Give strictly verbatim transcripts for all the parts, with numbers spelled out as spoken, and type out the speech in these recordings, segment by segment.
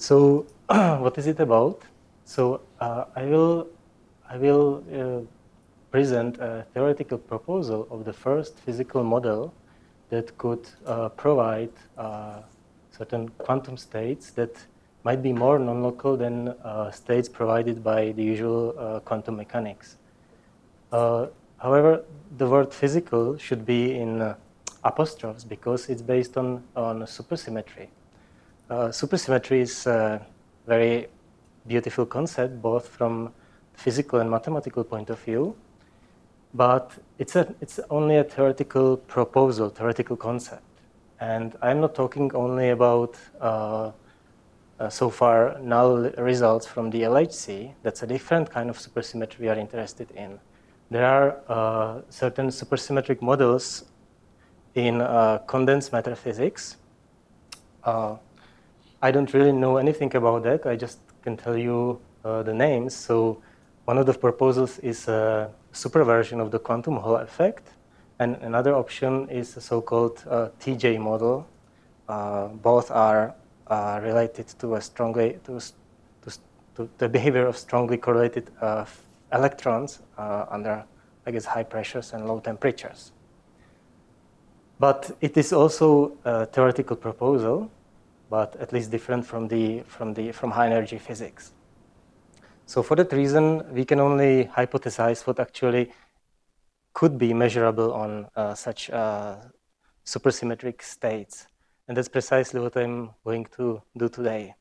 So what is it about? So uh, I will, I will uh, present a theoretical proposal of the first physical model that could uh, provide uh, certain quantum states that might be more non-local than uh, states provided by the usual uh, quantum mechanics. Uh, however, the word physical should be in uh, apostrophes because it's based on, on supersymmetry. Uh, supersymmetry is a very beautiful concept, both from physical and mathematical point of view, but it's, a, it's only a theoretical proposal, theoretical concept. And I'm not talking only about uh, uh, so far null results from the L H C. That's a different kind of supersymmetry we are interested in. There are uh, certain supersymmetric models in uh, condensed matter physics. Uh, I don't really know anything about that. I just can tell you uh, the names. So one of the proposals is a superversion of the quantum Hall effect. And another option is a so-called uh, T J model. Uh, both are uh, related to a strongly to, to, to the behavior of strongly correlated uh, electrons uh, under, I guess, high pressures and low temperatures. But it is also a theoretical proposal, but at least different from the from the from high energy physics. So for that reason, we can only hypothesize what actually could be measurable on uh, such uh, supersymmetric states, and that's precisely what I'm going to do today.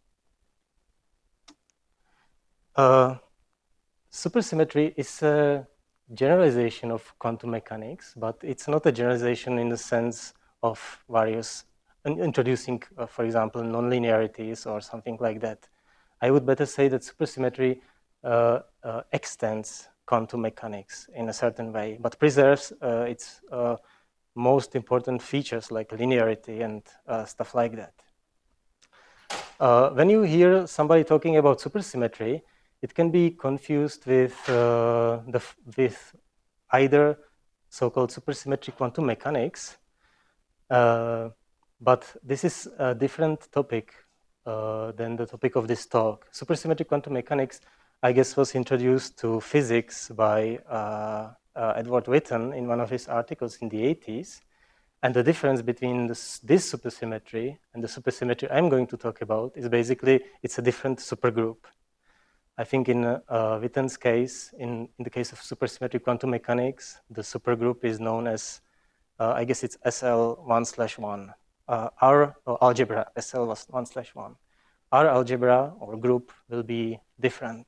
Uh, supersymmetry is a generalization of quantum mechanics, but it's not a generalization in the sense of various introducing, uh, for example, nonlinearities or something like that. I would better say that supersymmetry uh, uh, extends quantum mechanics in a certain way, but preserves uh, its uh, most important features like linearity and uh, stuff like that. Uh, when you hear somebody talking about supersymmetry, it can be confused with, uh, the, with either so-called supersymmetric quantum mechanics, uh, but this is a different topic uh, than the topic of this talk. Supersymmetric quantum mechanics, I guess, was introduced to physics by uh, uh, Edward Witten in one of his articles in the eighties. And the difference between this, this supersymmetry and the supersymmetry I'm going to talk about is basically it's a different supergroup. I think in uh, Witten's case, in, in the case of supersymmetric quantum mechanics, the supergroup is known as, uh, I guess it's S L one slash one. Uh, our uh, algebra, S L one slash one. Our algebra or group will be different.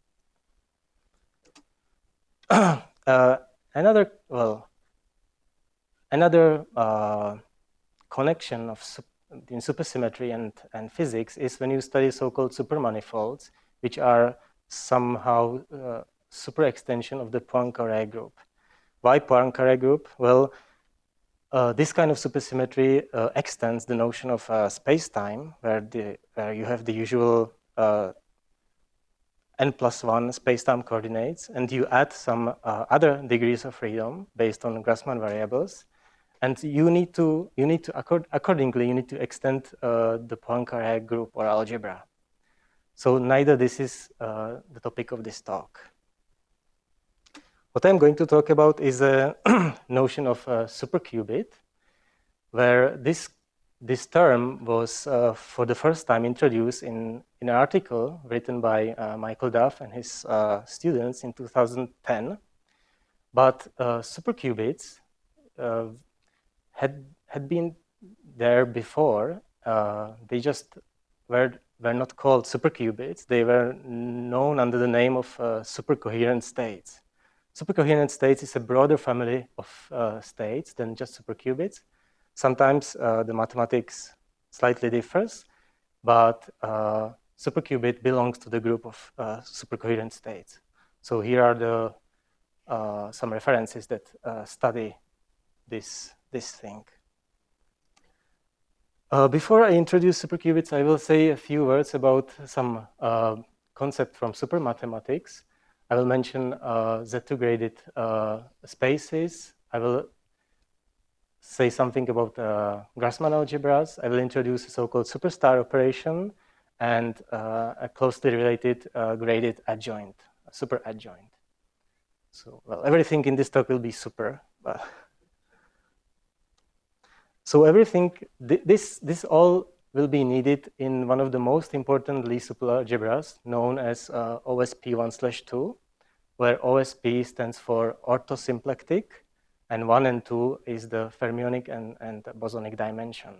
uh, another, well, another uh, connection of sup in supersymmetry and, and physics is when you study so-called supermanifolds, which are somehow uh, super extension of the Poincare group. Why Poincare group? Well, uh, this kind of supersymmetry uh, extends the notion of uh, space-time, where, the, where you have the usual uh, n plus one space-time coordinates, and you add some uh, other degrees of freedom based on Grassmann variables. And you need to, you need to accord, accordingly, you need to extend uh, the Poincare group or algebra. So neither this is uh, the topic of this talk. What I'm going to talk about is a notion of a superqubit, where this, this term was uh, for the first time introduced in, in an article written by uh, Michael Duff and his uh, students in two thousand ten. But uh, superqubits uh, had had been there before. Uh, they just were were not called superqubits. They were known under the name of uh, supercoherent states. Supercoherent states is a broader family of uh, states than just superqubits. Sometimes uh, the mathematics slightly differs, but uh, superqubit belongs to the group of uh, supercoherent states. So here are the uh, some references that uh, study this this thing. Uh, before I introduce superqubits, I will say a few words about some uh, concept from supermathematics. I will mention uh, Z two graded uh, spaces. I will say something about uh, Grassmann algebras. I will introduce a so-called superstar operation, and uh, a closely related uh, graded adjoint, a super adjoint. So, well, everything in this talk will be super. But so everything, th this, this all will be needed in one of the most important Lie superalgebras known as uh, O S P one slash two, where O S P stands for orthosymplectic, and one and two is the fermionic and, and bosonic dimension.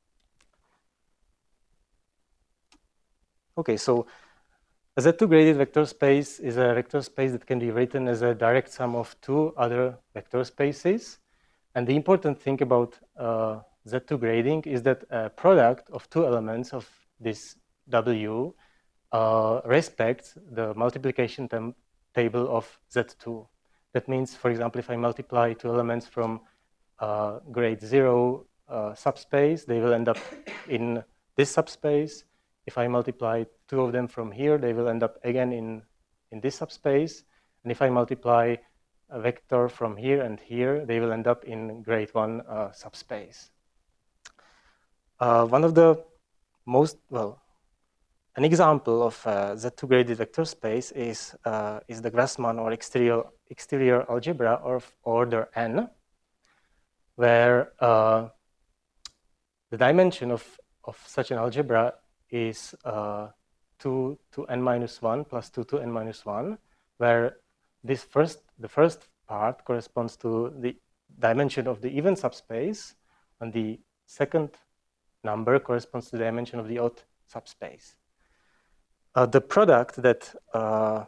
Okay, so a Z two graded vector space is a vector space that can be written as a direct sum of two other vector spaces. And the important thing about uh, Z two grading is that a product of two elements of this W uh, respects the multiplication table of Z two. That means, for example, if I multiply two elements from uh, grade zero uh, subspace, they will end up in this subspace. If I multiply two of them from here, they will end up again in, in this subspace. And if I multiply a vector from here and here, they will end up in grade one uh, subspace. Uh, one of the most, well, an example of uh, Z two graded vector space is, uh, is the Grassmann or exterior, exterior algebra of order n, where uh, the dimension of, of such an algebra is uh, two to n minus one plus two to n minus one, where this first, the first part corresponds to the dimension of the even subspace, and the second number corresponds to the dimension of the odd subspace. Uh, the product that uh,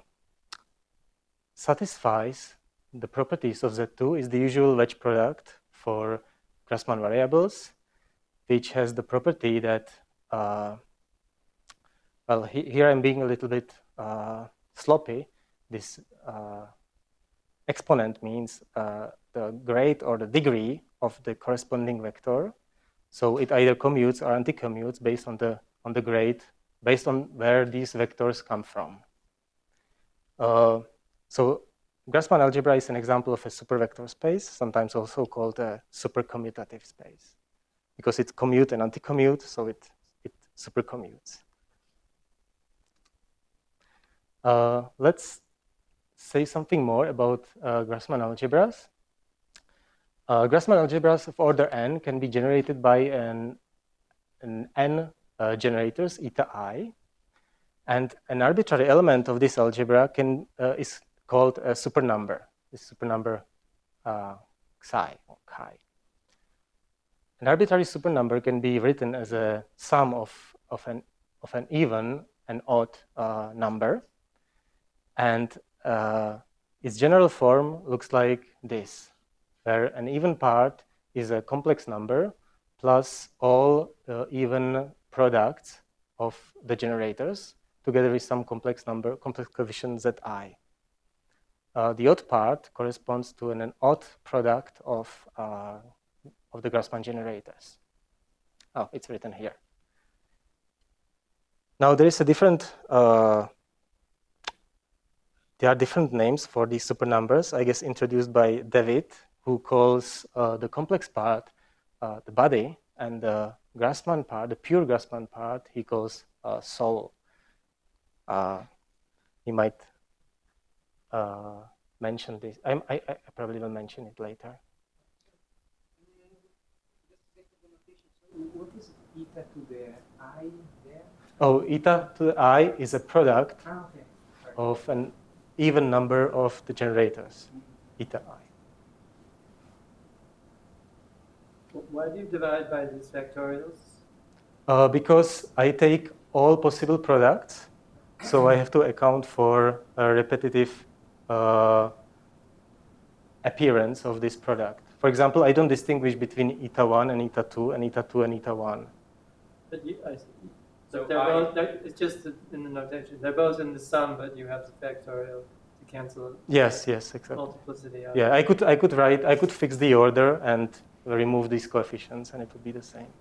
satisfies the properties of Z two is the usual wedge product for Grassmann variables, which has the property that uh, well, he, here I'm being a little bit uh, sloppy. This uh, exponent means uh, the grade or the degree of the corresponding vector. So it either commutes or anti-commutes based on the, on the grade, based on where these vectors come from. Uh, so Grassmann algebra is an example of a supervector space, sometimes also called a supercommutative space, because it's commute and anti-commute, so it, it supercommutes. Uh, let's say something more about uh, Grassmann algebras. Uh, Grassmann algebras of order n can be generated by an, an n uh, generators, eta I, and an arbitrary element of this algebra can, uh, is called a supernumber, this supernumber uh, psi or chi. An arbitrary supernumber can be written as a sum of, of, an, of an even and odd uh, number. And uh, its general form looks like this, where an even part is a complex number plus all uh, even products of the generators together with some complex number, complex coefficient zi. Uh, the odd part corresponds to an, an odd product of, uh, of the Grassmann generators. Oh, it's written here. Now there is a different uh, There are different names for these supernumbers, I guess introduced by David, who calls uh, the complex part uh, the body, and the Grassmann part, the pure Grassmann part, he calls uh, soul. Uh, he might uh, mention this. I, I, I probably will mention it later. What is eta to the I there? Oh, eta to the I is a product ah, okay. of an even number of the generators, mm-hmm. eta I. Why do you divide by these factorials? Uh, because I take all possible products, so I have to account for a repetitive uh, appearance of this product. For example, I don't distinguish between eta one and eta two and eta two and eta one. But you, I see. So they're I, both, they're, it's just in the notation. They're both in the sum, but you have the factorial to cancel. Yes, yes, exactly. Multiplicity out. Yeah, I could, I could write, I could fix the order and remove these coefficients, and it would be the same.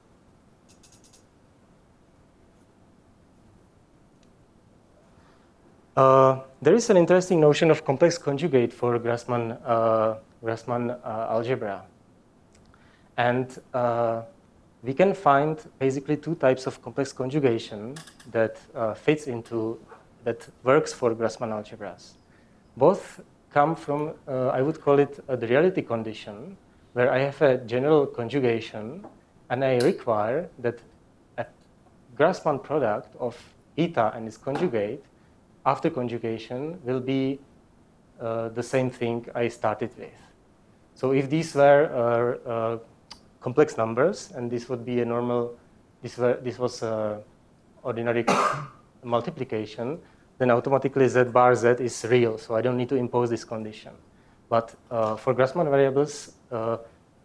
Uh, there is an interesting notion of complex conjugate for Grassmann, uh, Grassmann uh, algebra, and uh, we can find basically two types of complex conjugation that uh, fits into, that works for Grassmann algebras. Both come from, uh, I would call it uh, the reality condition, where I have a general conjugation, and I require that a Grassmann product of eta and its conjugate after conjugation will be uh, the same thing I started with. So if these were uh, uh, complex numbers, and this would be a normal, this, were, this was uh, ordinary multiplication, then automatically z bar z is real, so I don't need to impose this condition. But uh, for Grassmann variables, uh,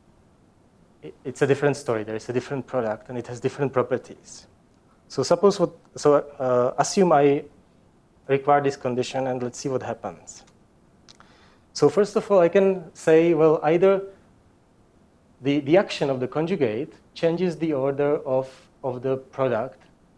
it, it's a different story. There is a different product, and it has different properties. So suppose what, so uh, assume I require this condition, and let's see what happens. So first of all, I can say, well, either the, the action of the conjugate changes the order of, of the product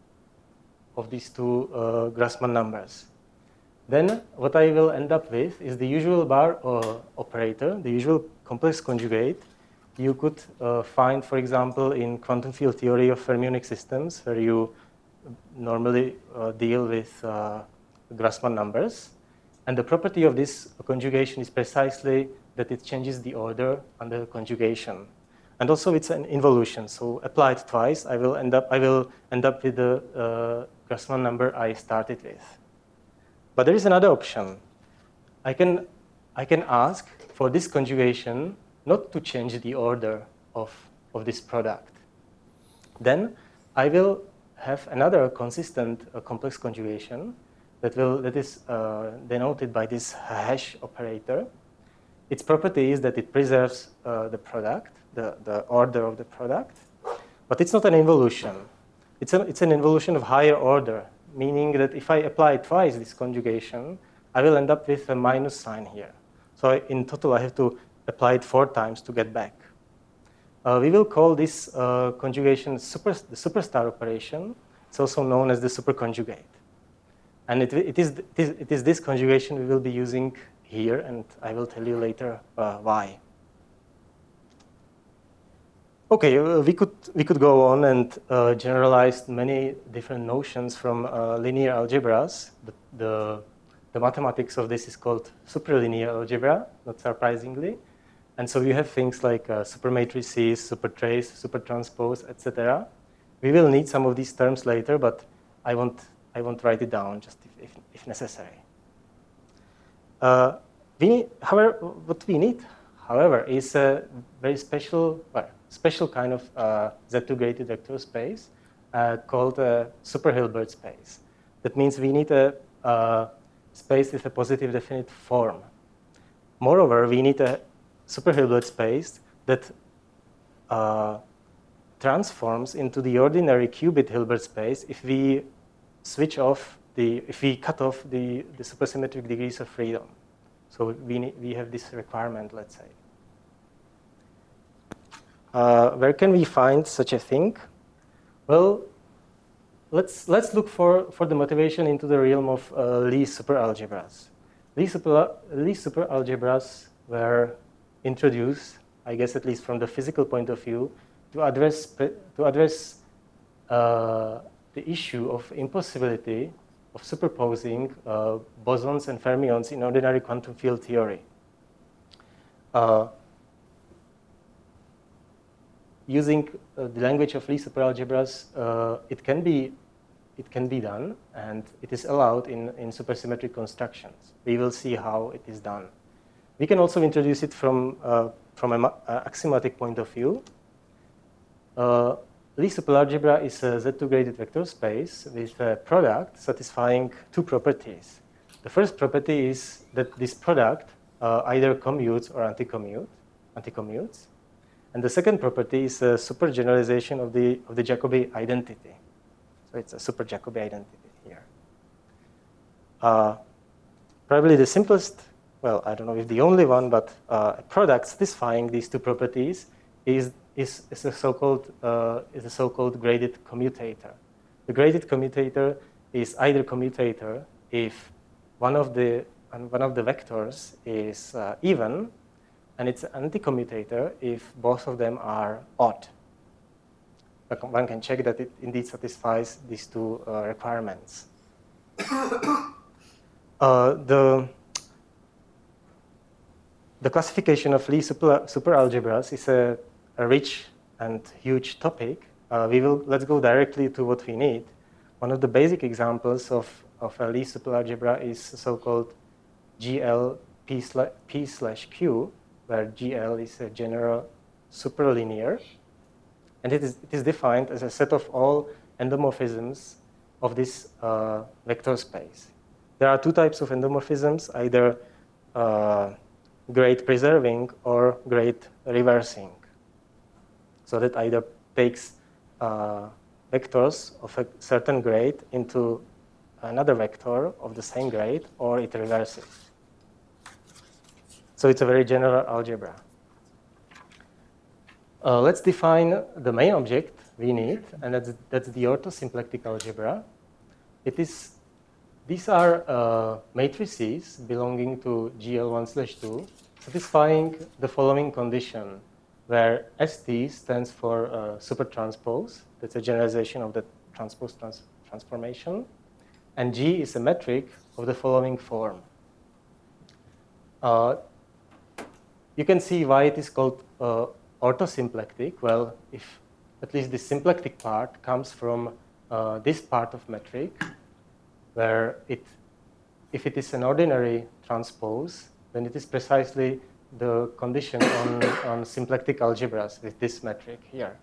of these two uh, Grassmann numbers. Then what I will end up with is the usual bar uh, operator, the usual complex conjugate you could uh, find, for example, in quantum field theory of fermionic systems, where you normally uh, deal with uh, Grassmann numbers. And the property of this conjugation is precisely that it changes the order under the conjugation. And also it's an involution, so applied twice, I will end up, I will end up with the uh, Grassmann number I started with. But there is another option. I can, I can ask for this conjugation not to change the order of, of this product. Then I will have another consistent uh, complex conjugation that, will, that is uh, denoted by this hash operator. Its property is that it preserves uh, the product, the, the order of the product, but it's not an involution. It's, a, it's an involution of higher order, meaning that if I apply twice this conjugation, I will end up with a minus sign here. So in total, I have to apply it four times to get back. Uh, we will call this uh, conjugation super, the superstar operation. It's also known as the superconjugate. And it, it, is, it, is, it is this conjugation we will be using here, and I will tell you later uh, why. Okay, uh, we could we could go on and uh, generalize many different notions from uh, linear algebras. The, the the mathematics of this is called superlinear algebra, not surprisingly. And so you have things like uh, supermatrices, supertrace, supertranspose, et cetera. We will need some of these terms later, but I won't I won't write it down just if if, if necessary. Uh, we need, however, what we need, however, is a very special, well, special kind of uh, Z two graded vector space uh, called a super Hilbert space. That means we need a, a space with a positive definite form. Moreover, we need a super Hilbert space that uh, transforms into the ordinary qubit Hilbert space if we switch off the, if we cut off the, the supersymmetric degrees of freedom. So we, need, we have this requirement, let's say. Uh, where can we find such a thing? Well, let's, let's look for, for the motivation into the realm of uh, Lie superalgebras. Lie, super, Lie superalgebras were introduced, I guess at least from the physical point of view, to address, to address uh, the issue of impossibility of superposing uh, bosons and fermions in ordinary quantum field theory. Uh, using uh, the language of Lie superalgebras, uh, it can be it can be done, and it is allowed in, in supersymmetric constructions. We will see how it is done. We can also introduce it from, uh, from an axiomatic point of view. Uh, Lie superalgebra is a Z two graded vector space with a product satisfying two properties. The first property is that this product uh, either commutes or anti-commute, anti-commutes. And the second property is a super generalization of the, of the Jacobi identity. So it's a super Jacobi identity here. Uh, probably the simplest, well, I don't know if the only one, but uh, a product satisfying these two properties is, is, is a so-called uh, is a so-called graded commutator. The graded commutator is either commutator if one of the one of the vectors is uh, even, and it's an anti-commutator if both of them are odd. one can check that it indeed satisfies these two uh, requirements. uh, the, the classification of Lie super, superalgebras is a, a rich and huge topic. Uh, we will, let's go directly to what we need. One of the basic examples of, of a Lie superalgebra is so-called G L P slash, P slash Q, where G L is a general superlinear. And it is, it is defined as a set of all endomorphisms of this uh, vector space. There are two types of endomorphisms, either uh, grade preserving or grade reversing. So that either takes uh, vectors of a certain grade into another vector of the same grade, or it reverses. So it's a very general algebra. Uh, let's define the main object we need, and that's, that's the orthosymplectic algebra. It is, these are uh, matrices belonging to G L one slash two, satisfying the following condition, where S T stands for uh, supertranspose. That's a generalization of the transpose trans transformation. And G is a metric of the following form. Uh, you can see why it is called uh, orthosymplectic. Well, if at least the symplectic part comes from uh, this part of metric, where it, if it is an ordinary transpose, then it is precisely the condition on, on symplectic algebras with this metric here.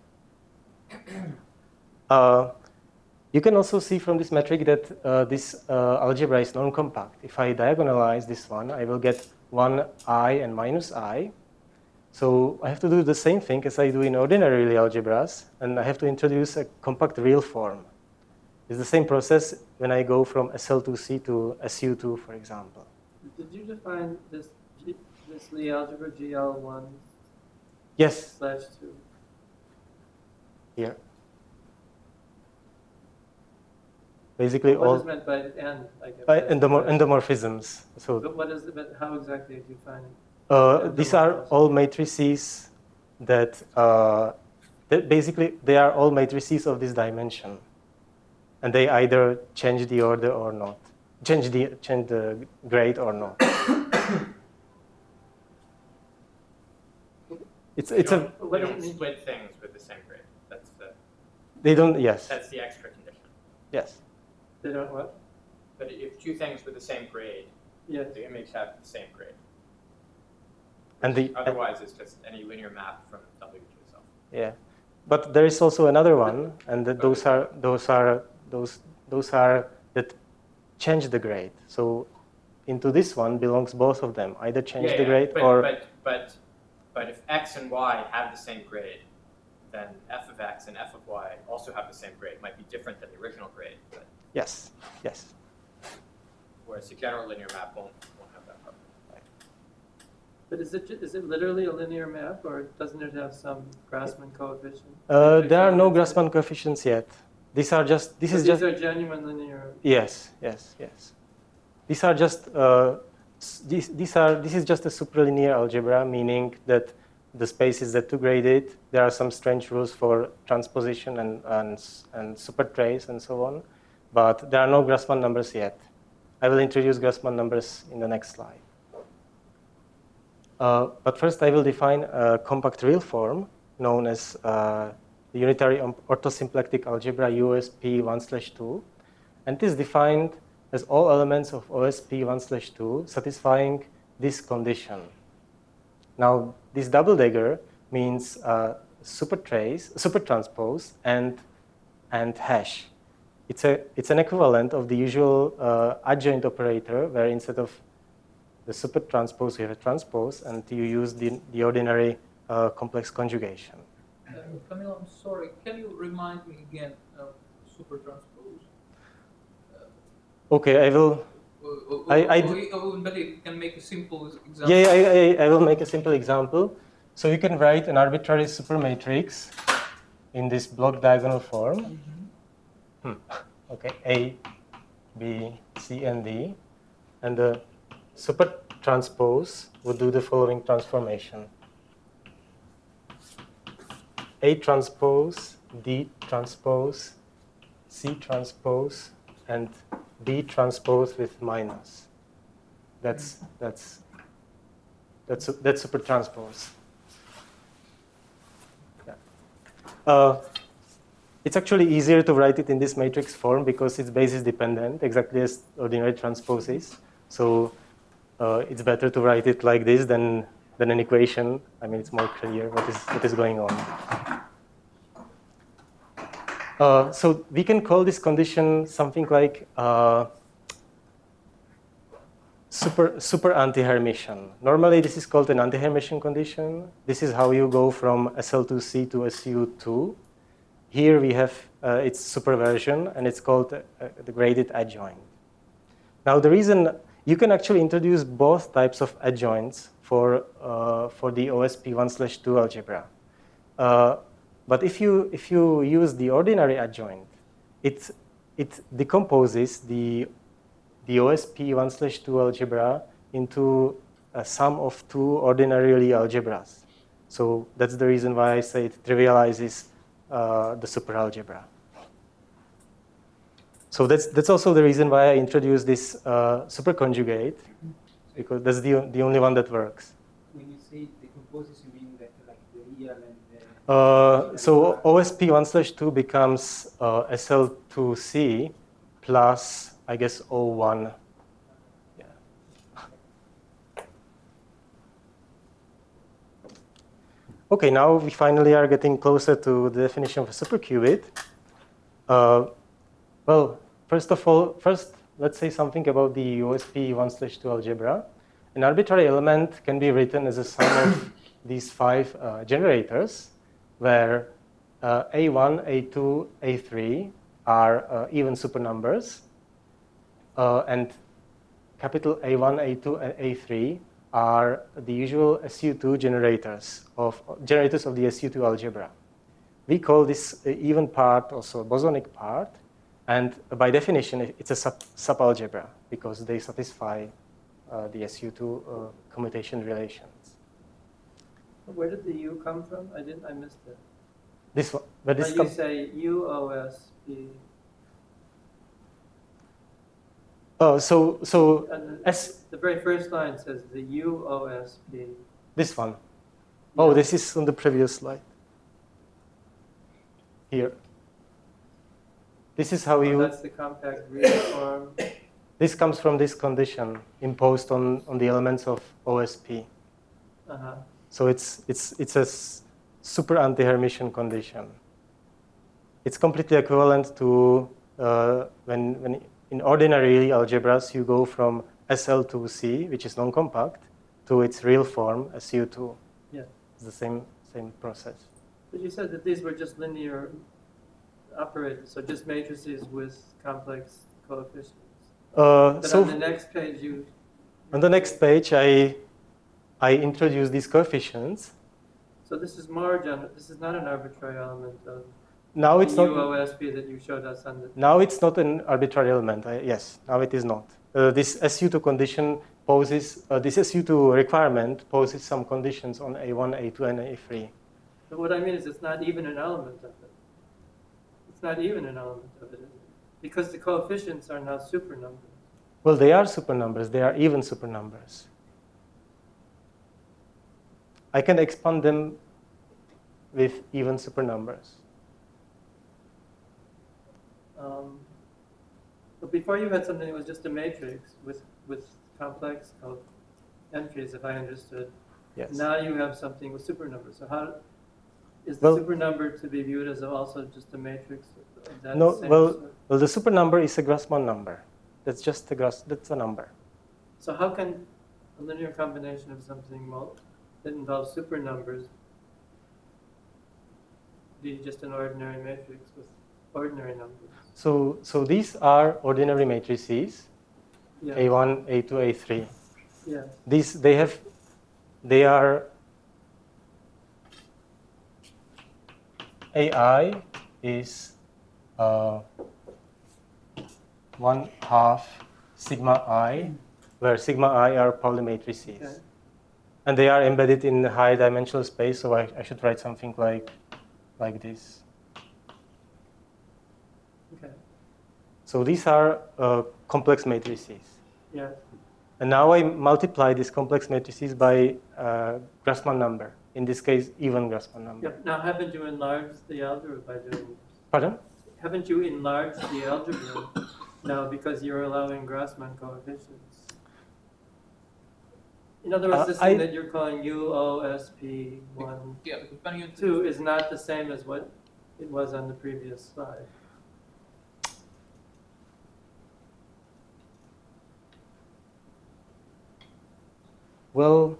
Uh, you can also see from this metric that uh, this uh, algebra is non-compact. If I diagonalize this one, I will get one I and minus I. So I have to do the same thing as I do in ordinary Lie algebras, and I have to introduce a compact real form. It's the same process when I go from S L two C to S U two, for example. Did you define this G, this Lie algebra G L one Yes. slash two? Here. Basically, what all is meant by end? I guess. by endomor endomorphisms. So, but what is it? But how exactly do you define it? uh, these are all matrices that, uh, that basically they are all matrices of this dimension, and they either change the order or not, change the change the grade or not. It's it's they a don't, they don't split things with the same grade. That's the they don't yes that's the extra condition. yes. They don't what? But if two things with the same grade, Yes. the image have the same grade. And the Otherwise, it's just any linear map from W to itself. yeah, but there is also another one, and that those are those are those those are that change the grade. So into this one belongs both of them, either change yeah, the yeah, grade but, or but but but if X and Y have the same grade, then F of X and F of Y also have the same grade. It might be different than the original grade, but yes, yes. whereas the general linear map won't won't have that problem. But is it ju- is it literally a linear map, or doesn't it have some Grassmann coefficient? Uh, Matrix there are no elements? Grassmann coefficients yet. These are just this But is these just are genuine linear. yes, yes, yes. These are just uh, s- these these are this is just a superlinear algebra, meaning that the space is Z two graded. There are some strange rules for transposition and and s- and supertrace and so on, but there are no Grassmann numbers yet. I will introduce Grassmann numbers in the next slide. Uh, but first, I will define a compact real form known as uh, the unitary orthosymplectic algebra U S P one slash two, and it is defined as all elements of O S P one slash two satisfying this condition. Now, this double dagger means uh, supertrace, supertranspose, and and hash. It's a it's an equivalent of the usual uh, adjoint operator, where instead of the supertranspose, you have a transpose, and you use the, the ordinary uh, complex conjugation. Uh, Camille, I'm sorry. Can you remind me again of supertranspose? Uh, Okay, I will. uh, I- I oh, d- oh, but you can make a simple example. Yeah, yeah I, I, I will make a simple example. So you can write an arbitrary supermatrix in this block diagonal form. Mm-hmm. Hmm. Okay, A, B, C, and D, and the supertranspose would do the following transformation: A transpose D transpose, C transpose, and B transpose with minus. That's that's that's that's super transpose. Yeah. Uh, it's actually easier to write it in this matrix form because it's basis dependent, exactly as ordinary transpose is. So uh, it's better to write it like this than than an equation. I mean, it's more clear what is what is going on. Uh, so we can call this condition something like uh, super, super anti-Hermitian. Normally, this is called an anti-Hermitian condition. This is how you go from S L two C to S U two. Here we have uh, its superversion, and it's called uh, the graded adjoint. Now, the reason you can actually introduce both types of adjoints for, uh, for the O S P one slash two algebra. Uh, But if you, if you use the ordinary adjoint, it, it decomposes the, the O S P one slash two algebra into a sum of two ordinary algebras. So that's the reason why I say it trivializes uh, the superalgebra. So that's, that's also the reason why I introduced this uh, superconjugate, because that's the, the only one that works. When you say decomposes, you mean that like the real and Uh, so O S P one slash two becomes uh, S L two C plus, I guess, O one. Yeah. Okay, now we finally are getting closer to the definition of a superqubit. Uh, well, first of all, first let's say something about the O S P one slash two algebra. An arbitrary element can be written as a sum of these five uh, generators, where uh, A one, A two, A three are uh, even supernumbers, uh, and capital A one, A two, and A three are the usual S U two generators of generators of the S U two algebra. We call this even part also a bosonic part, and by definition, it's a sub subalgebra because they satisfy uh, the S U two uh, commutation relations. Where did the U come from? I didn't. I missed it. This one, but this you say U O S P. Oh, so so and the, S. The very first line says the U O S P. This one. Yeah. Oh, this is on the previous slide. Here. This is how oh, you. That's the compact real form. This comes from this condition imposed on on the elements of O S P. Uh huh. So it's, it's, it's a super anti-Hermitian condition. It's completely equivalent to uh, when, when in ordinary algebras you go from S L two C, which is non-compact, to its real form, S U two. Yeah. It's the same, same process. But you said that these were just linear operators, so just matrices with complex coefficients. Uh, but so on the next page, you... On the next page, I I introduce these coefficients. So this is more general. This is not an arbitrary element of now it's the not, U O S P that you showed us on the... Now it's not an arbitrary element. I, yes, now it is not. Uh, this S U two condition poses, uh, this S U two requirement poses some conditions on A one, A two, and A three. But what I mean is it's not even an element of it. It's not even an element of it, is it? Because the coefficients are now supernumbers. Well, they are supernumbers. They are even supernumbers. I can expand them with even supernumbers. Um, but before you had something that was just a matrix with, with complex entries, if I understood. Yes. Now you have something with supernumbers. So how is the well, supernumber to be viewed as also just a matrix of that no, same well, sort? well, the supernumber is a Grassmann number. That's just a Grass, that's a number. So how can a linear combination of something that involves supernumbers be just an ordinary matrix with ordinary numbers? So, so these are ordinary matrices, Yeah. A one, A two, A three. Yeah. These, they have, they are, A I is uh, one half sigma I, where sigma I are Pauli matrices. Okay. And they are embedded in high dimensional space, so I, I should write something like, like this. Okay. So these are uh, complex matrices. Yeah. And now I multiply these complex matrices by uh, Grassmann number. In this case, even Grassmann number. Yep. Now, haven't you enlarged the algebra by doing this? Pardon? Haven't you enlarged the algebra now because you're allowing Grassmann coefficients? In other words, Uh, this thing I- that you're calling U O S P one, Yeah, because when you two is not the same as what it was on the previous slide. Well,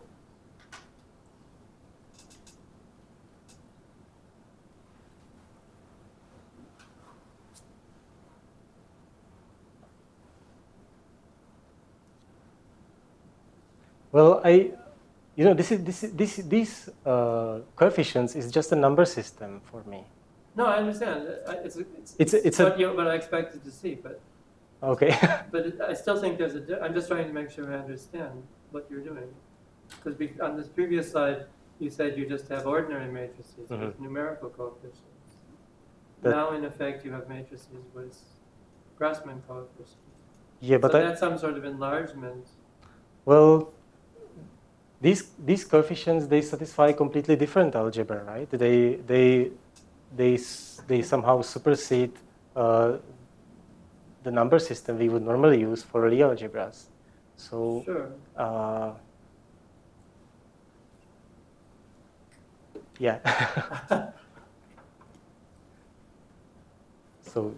well, I, you know, this is this is this these uh, coefficients is just a number system for me. No, I understand. I- It's it's, It's a- it's a- what, you, what I expected to see, but Okay. but it, I still think there's a. di- I'm just trying to make sure I understand what you're doing, because on this previous slide you said you just have ordinary matrices Mhm. with numerical coefficients. That- Now, in effect, you have matrices with Grassmann coefficients. Yeah, but so I, that's some sort of enlargement. well, these these coefficients, they satisfy completely different algebra, right? They they they s- they somehow supersede uh, the number system we would normally use for Lie algebras. So Sure. uh, yeah. So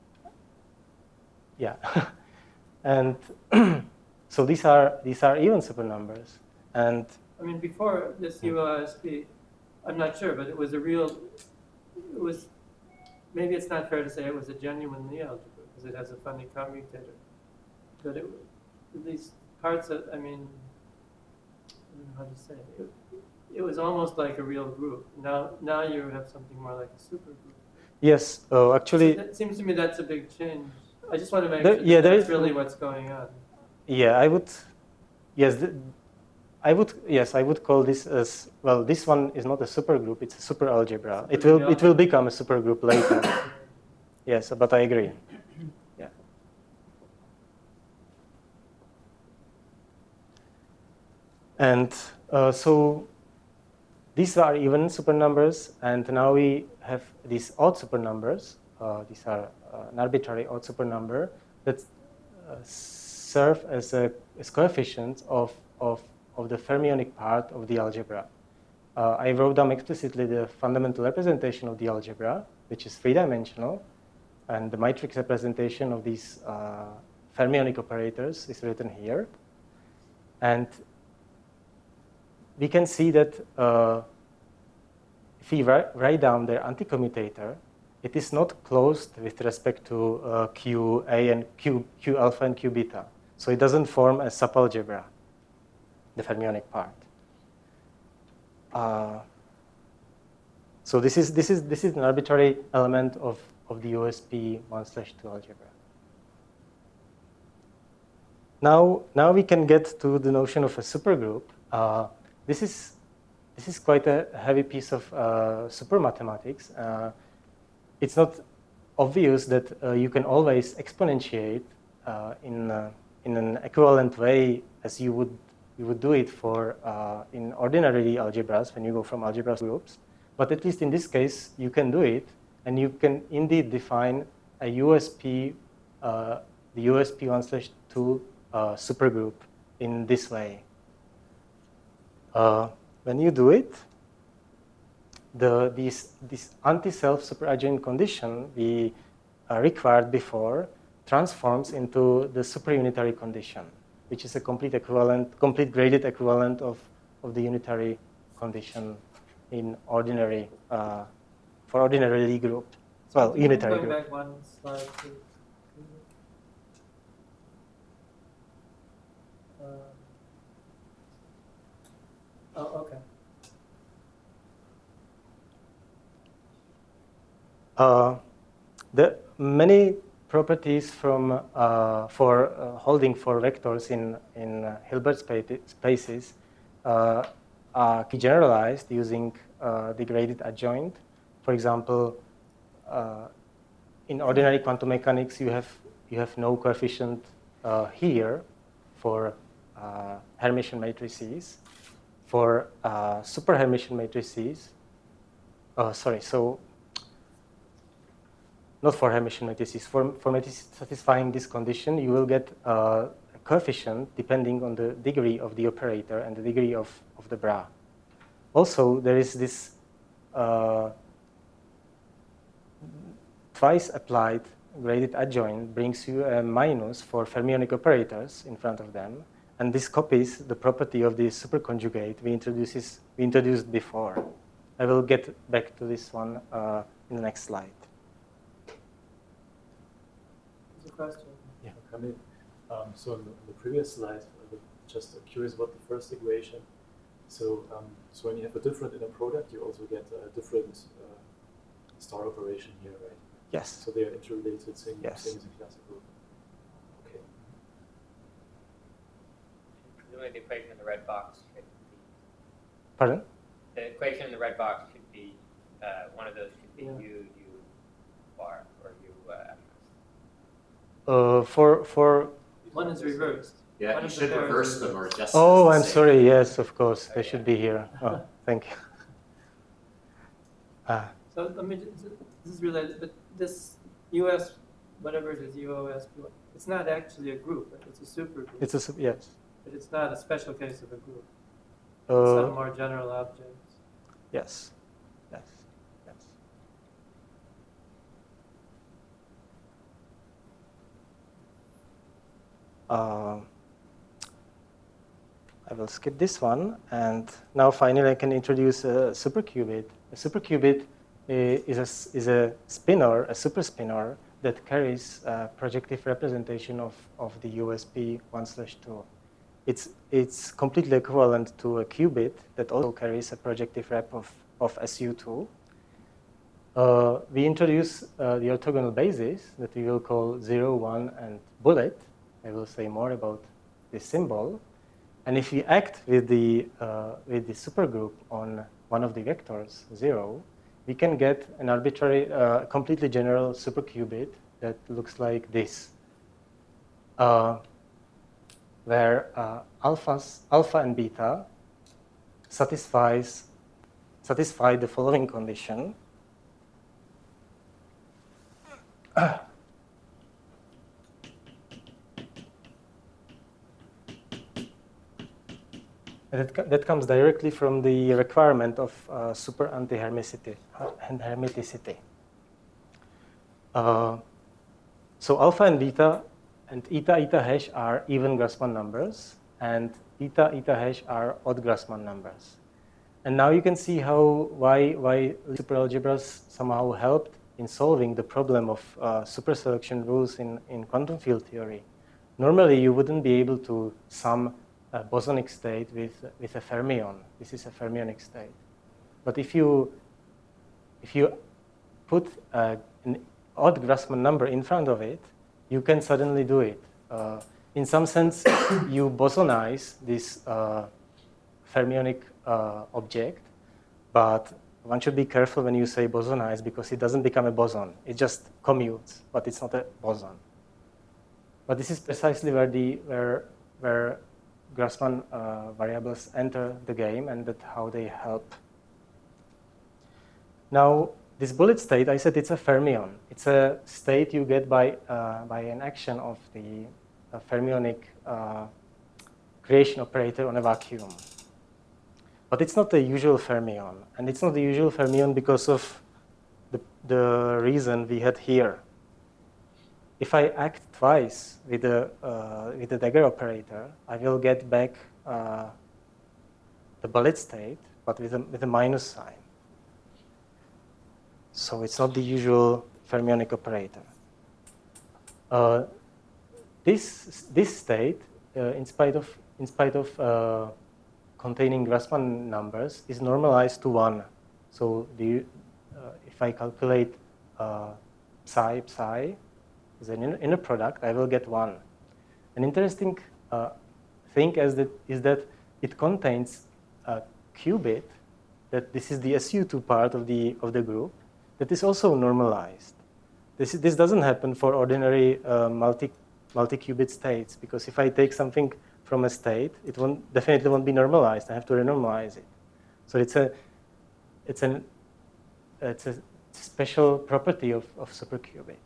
yeah, and so these are these are even supernumbers, and I mean, before this U O S P, I'm not sure, but it was a real. It was. Maybe it's not fair to say it was a genuine Lie algebra because it has a funny commutator. But it, these parts of, I mean, I don't know how to say it. it. It was almost like a real group. Now, now you have something more like a supergroup. yes, oh, So actually, it seems to me that's a big change. I just want to make There- sure yeah, that there that's is- really what's going on. yeah, I would, yes, th- I would, yes, I would call this as well. This one is not a supergroup; it's a super algebra. It will, it will become a supergroup later. Yes, but I agree. Yeah. And uh, so these are even supernumbers, and now we have these odd supernumbers. Uh, these are uh, an arbitrary odd supernumber that uh, serve as a as coefficients of, of, of the fermionic part of the algebra. Uh, I wrote down explicitly the fundamental representation of the algebra, which is three-dimensional, and the matrix representation of these uh, fermionic operators is written here. And we can see that uh, if we write, write down their anticommutator, it is not closed with respect to uh, Q A and Q, Q alpha and Q beta. So it doesn't form a subalgebra, the fermionic part. Uh, so this is this is this is an arbitrary element of, of the U S P one slash two algebra. Now now we can get to the notion of a supergroup. Uh, this is this is quite a heavy piece of uh, super mathematics. Uh, it's not obvious that uh, you can always exponentiate uh, in uh, in an equivalent way as you would you would do it for uh, in ordinary algebras when you go from algebra groups. But at least in this case, you can do it, and you can indeed define a U S P, uh, the U S P one slash two uh, supergroup in this way. Uh, when you do it, the this this anti-self superadjoint condition we uh, required before transforms into the superunitary condition, which is a complete equivalent, complete graded equivalent of, of the unitary condition in ordinary, uh, for ordinary Lie group. Well, Do you mind unitary going group. back one slide, please? Uh, oh, okay. Uh, the many properties from uh, for uh, holding for vectors in in uh, Hilbert spa- spaces uh, are generalized using uh, the graded adjoint. For example, uh, in ordinary quantum mechanics, you have you have no coefficient uh, here for uh, Hermitian matrices. For uh, super Hermitian matrices, uh, sorry, so not for Hermitian matrices. For, for matrices satisfying this condition, you will get uh, a coefficient depending on the degree of the operator and the degree of, of the bra. Also, there is this uh, twice applied graded adjoint brings you a minus for fermionic operators in front of them. And this copies the property of the superconjugate we, introduces, we introduced before. I will get back to this one uh, in the next slide. There's a question. Yeah, come in. Um, so in the, in the previous slide, I was just curious about the first equation. So, um, so when you have a different inner product, you also get a different uh, star operation here, right? Yes. So they are interrelated, same, Yes. same as in classical. Okay. Presumably the equation in the red box could be, Pardon? the equation in the red box could be, uh, one of those could be Yeah. u, u bar, or u uh, f. Uh, for, for, One is reversed. Yeah, One you of the should pairs reverse is them or reversed. just. oh, the I'm same. sorry. Yes, of course. They should be here. Oh, thank you. Ah, So let me, just, this is related, but this U S, whatever it is, U O S, it's not actually a group, it's a super group. it's a, sup- yes. But it's not a special case of a group. It's Uh, some more general objects. yes. Yes. Yes. Uh, I will skip this one, and now finally I can introduce a superqubit. A superqubit uh, is a, s- is a spinor, a superspinor, that carries a projective representation of, of the U S P one slash two. It's, it's completely equivalent to a qubit that also carries a projective rep of, of S U two. Uh, we introduce uh, the orthogonal basis that we will call zero, one, and bullet. I will say more about this symbol. And if we act with the, uh, with the supergroup on one of the vectors, zero, we can get an arbitrary, uh, completely general superqubit that looks like this, uh, where uh, alphas, alpha and beta satisfies, satisfy the following condition. And that, that comes directly from the requirement of uh, super anti-hermiticity. hermiticity. Uh, so alpha and beta and eta eta hash are even Grassmann numbers, and eta eta hash are odd Grassmann numbers. And now you can see how why why superalgebras somehow helped in solving the problem of uh, superselection rules in, in quantum field theory. Normally, you wouldn't be able to sum a bosonic state with, with a fermion. This is a fermionic state. But if you, if you put a, an odd Grassmann number in front of it, you can suddenly do it. Uh, in some sense, you bosonize this uh, fermionic uh, object, but one should be careful when you say bosonize because it doesn't become a boson. It just commutes, but it's not a boson. But this is precisely where the where where Grassmann uh, variables enter the game, and that how they help. Now, this bullet state, I said it's a fermion. It's a state you get by uh, by an action of the uh, fermionic uh, creation operator on a vacuum. But it's not the usual fermion, and it's not the usual fermion because of the the reason we had here. If I act twice with the, uh, with the dagger operator, I will get back uh, the bullet state, but with a, with a minus sign. So it's not the usual fermionic operator. Uh, this, this state, uh, in spite of, in spite of uh, containing Grassmann numbers, is normalized to one. So the, uh, if I calculate uh, psi, psi, as an inner product, I will get one. An interesting uh, thing is that, is that it contains a qubit, that this is the S U two part of the, of the group, that is also normalized. This, this doesn't happen for ordinary uh, multi, multi-qubit states, because if I take something from a state, it won't, definitely won't be normalized. I have to renormalize it. So it's a, it's an, it's a special property of, of superqubit.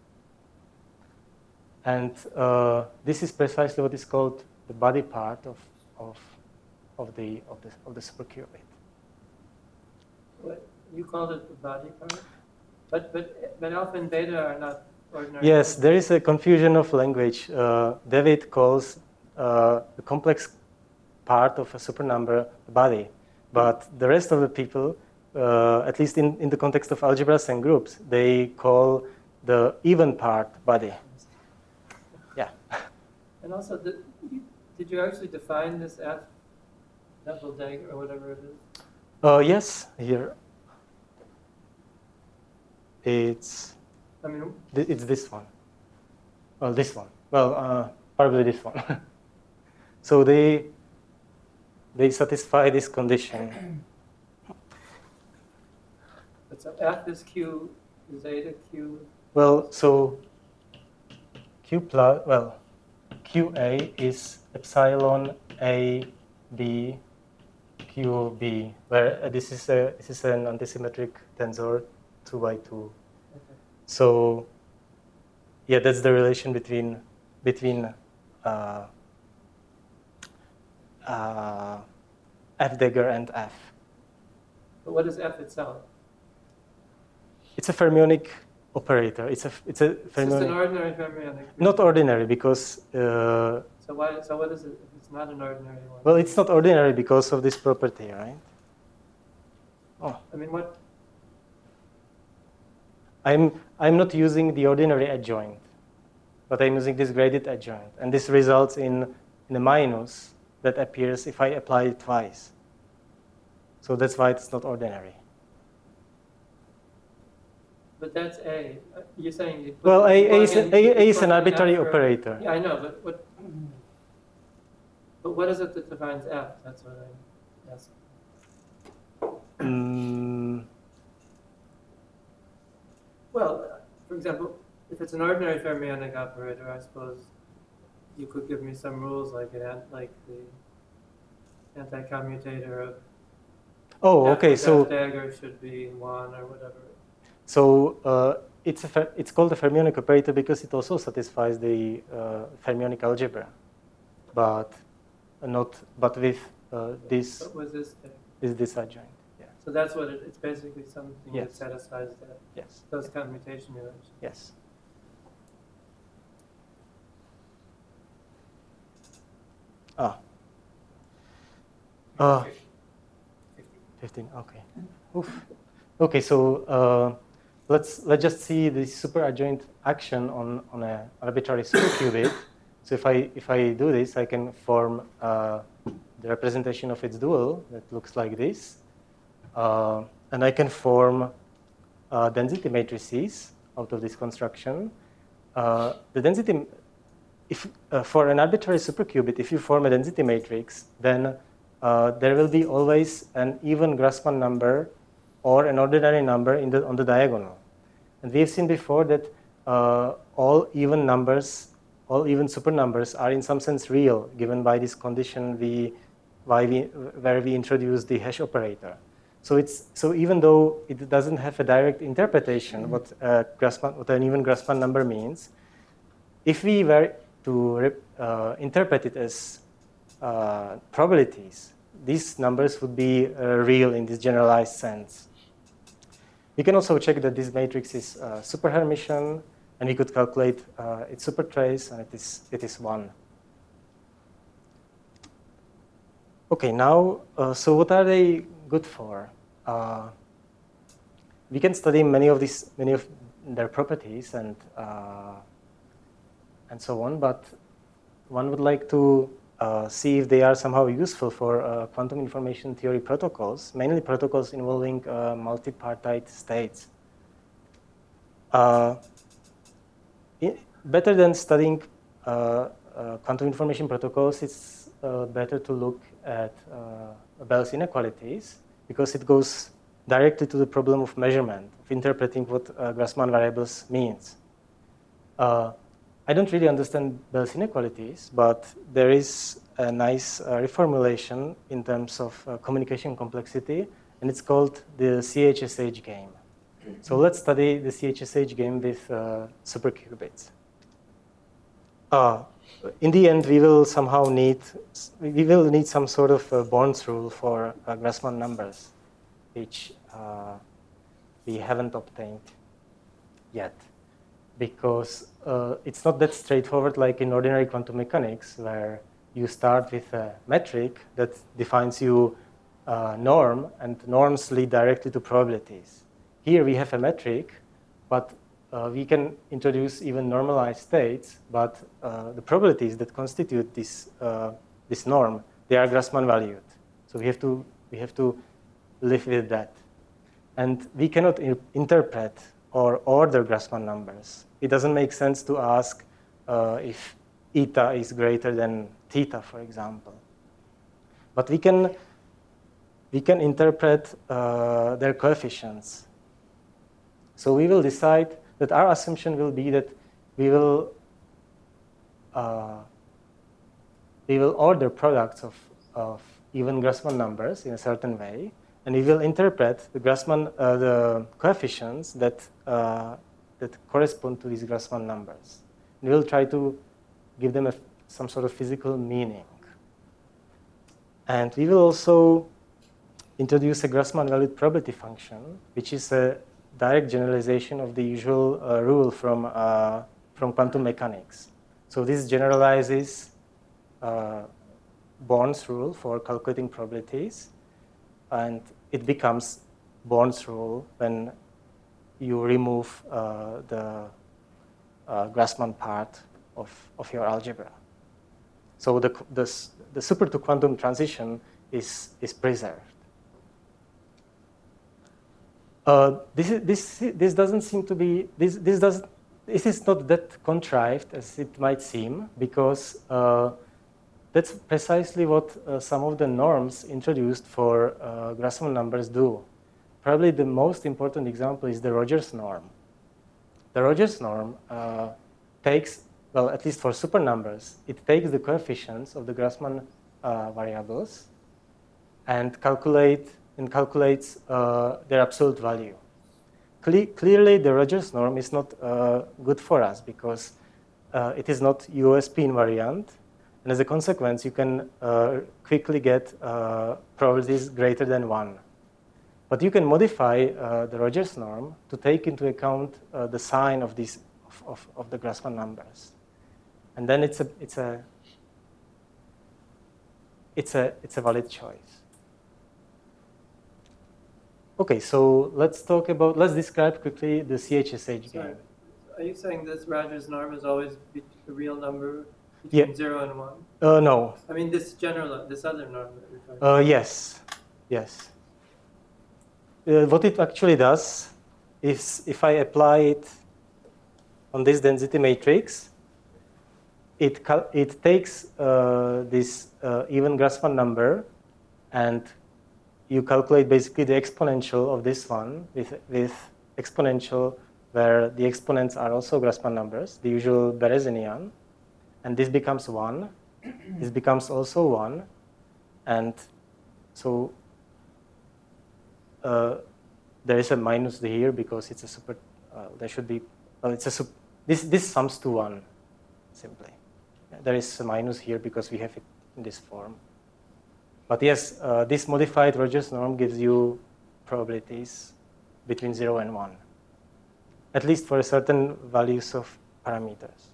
And uh, this is precisely what is called the body part of, of, of, the, of, the, of the superqubit. What, you called it the body part? But, but, but alpha and beta are not ordinary. Yes, there is a confusion of language. Uh, David calls uh, the complex part of a supernumber the body. But the rest of the people, uh, at least in, in the context of algebras and groups, they call the even part body. Yeah. And also, did you, did you actually define this F double dagger or whatever it is? Uh, yes, here. It's, I mean, it's this one. Well, this one. Well, uh, probably this one. So they, they satisfy this condition. but so F is Q, zeta Q. Well, so Q plus, well, Q A is epsilon A B Q B, where uh, this is a this is an antisymmetric tensor two by two. Okay. So yeah, that's the relation between between uh, uh, F dagger and F. But what is F itself? It's a fermionic operator. It's a it's a It's just an fermionic. ordinary fermionic. Not ordinary, because uh, So why? So what is it if it's not an ordinary one? well, it's not ordinary because of this property, right? Oh, I mean, what? I'm I'm not using the ordinary adjoint, but I'm using this graded adjoint, and this results in in a minus that appears if I apply it twice. So that's why it's not ordinary. But that's A. Uh, You're saying you put Well, A, you A, plug is, in- A, you A is plug an in arbitrary F for- operator. Yeah, I know, but what? But what is it that defines F? That's what I'm asking. Mm, Well, for example, if it's an ordinary fermionic operator, I suppose you could give me some rules like it had, like the anti-commutator of oh, F okay. with So F dagger should be one or whatever. so uh, it's a fer- it's called a fermionic operator because it also satisfies the uh, fermionic algebra, but not but with uh, this What was this thing? is this adjoint. Yeah. So that's what it, it's basically something that Yes. satisfies that Yes. those commutation relations. Yes. Ah. Uh, fifteen. Okay. Oof. Okay. So uh, let's let's just see the super adjoint action on on a arbitrary superqubit. So if I if I do this, I can form uh, the representation of its dual that looks like this, uh, and I can form uh, density matrices out of this construction. Uh, the density, if uh, for an arbitrary superqubit, if you form a density matrix, then uh, there will be always an even Grassmann number or an ordinary number in the on the diagonal. And we have seen before that uh, all even numbers, all even supernumbers are in some sense real, given by this condition we, why we, where we introduce the hash operator. So it's so even though it doesn't have a direct interpretation what uh, Grassmann, what an even Grassmann number means, if we were to uh, interpret it as uh, probabilities, these numbers would be uh, real in this generalized sense. We can also check that this matrix is uh, super Hermitian, and we could calculate uh, its supertrace, and it is it is one. Okay, now uh, so what are they good for? Uh, we can study many of these, many of their properties, and uh, and so on. But one would like to uh, see if they are somehow useful for uh, quantum information theory protocols, mainly protocols involving uh, multipartite states. Uh, in, better than studying uh, uh, quantum information protocols, it's uh, better to look at uh, Bell's inequalities, because it goes directly to the problem of measurement, of interpreting what uh, Grassmann variables means. Uh, I don't really understand Bell's inequalities, but there is a nice uh, reformulation in terms of uh, communication complexity, and it's called the C H S H game. So let's study the C H S H game with uh, superqubits. Uh, in the end, we will somehow need we will need some sort of uh, Born's rule for uh, Grassmann numbers, which uh, we haven't obtained yet, because uh, it's not that straightforward like in ordinary quantum mechanics, where you start with a metric that defines you a norm, and norms lead directly to probabilities. Here we have a metric, but uh, we can introduce even normalized states, but uh, the probabilities that constitute this, uh, this norm, they are Grassmann valued. So we have to, we have to live with that. And we cannot interpret or order Grassmann numbers. It doesn't make sense to ask uh, if eta is greater than theta, for example. But we can, we can interpret uh, their coefficients. So we will decide that our assumption will be that we will, uh, we will order products of, of even Grassmann numbers in a certain way, and we will interpret the Grassmann, uh, the coefficients that, uh, that correspond to these Grassmann numbers. And we will try to give them a, some sort of physical meaning. And we will also introduce a Grassmann valued probability function, which is a direct generalization of the usual uh, rule from, uh, from quantum mechanics. So this generalizes uh, Born's rule for calculating probabilities, and it becomes Born's rule when you remove uh, the uh, Grassmann part of, of your algebra. So the, the, the super to quantum transition is, is preserved. Uh, this, is, this, this doesn't seem to be, this, this, does, this is not that contrived as it might seem, because uh, that's precisely what uh, some of the norms introduced for uh, Grassmann numbers do. Probably the most important example is the Rogers norm. The Rogers norm uh, takes, well, at least for supernumbers, it takes the coefficients of the Grassmann uh, variables and calculate and calculates uh, their absolute value. Cle clearly, the Rogers norm is not uh, good for us because uh, it is not U S P invariant, and as a consequence, you can uh, quickly get uh, probabilities greater than one. But you can modify uh, the Rogers norm to take into account uh, the sign of these of, of, of the Grassmann numbers, and then it's a it's a it's a it's a valid choice. Okay, so let's talk about, let's describe quickly the C H S H Sorry. game. Are you saying this Rogers norm is always be a real number between Yeah. zero and one? Uh, no. I mean, this general, this other norm that we're talking Uh, about. yes, yes. Uh, what it actually does is, if I apply it on this density matrix, it, cal it takes uh, this uh, even Grassmann number, and you calculate basically the exponential of this one with, with exponential where the exponents are also Grassmann numbers, the usual Berezinian, and this becomes one. This becomes also one, and so uh, there is a minus here because it's a super. Uh, there should be. Well, it's a sup this this sums to one, simply. There is a minus here because we have it in this form. But yes, uh, this modified Rogers norm gives you probabilities between zero and one, at least for certain values of parameters.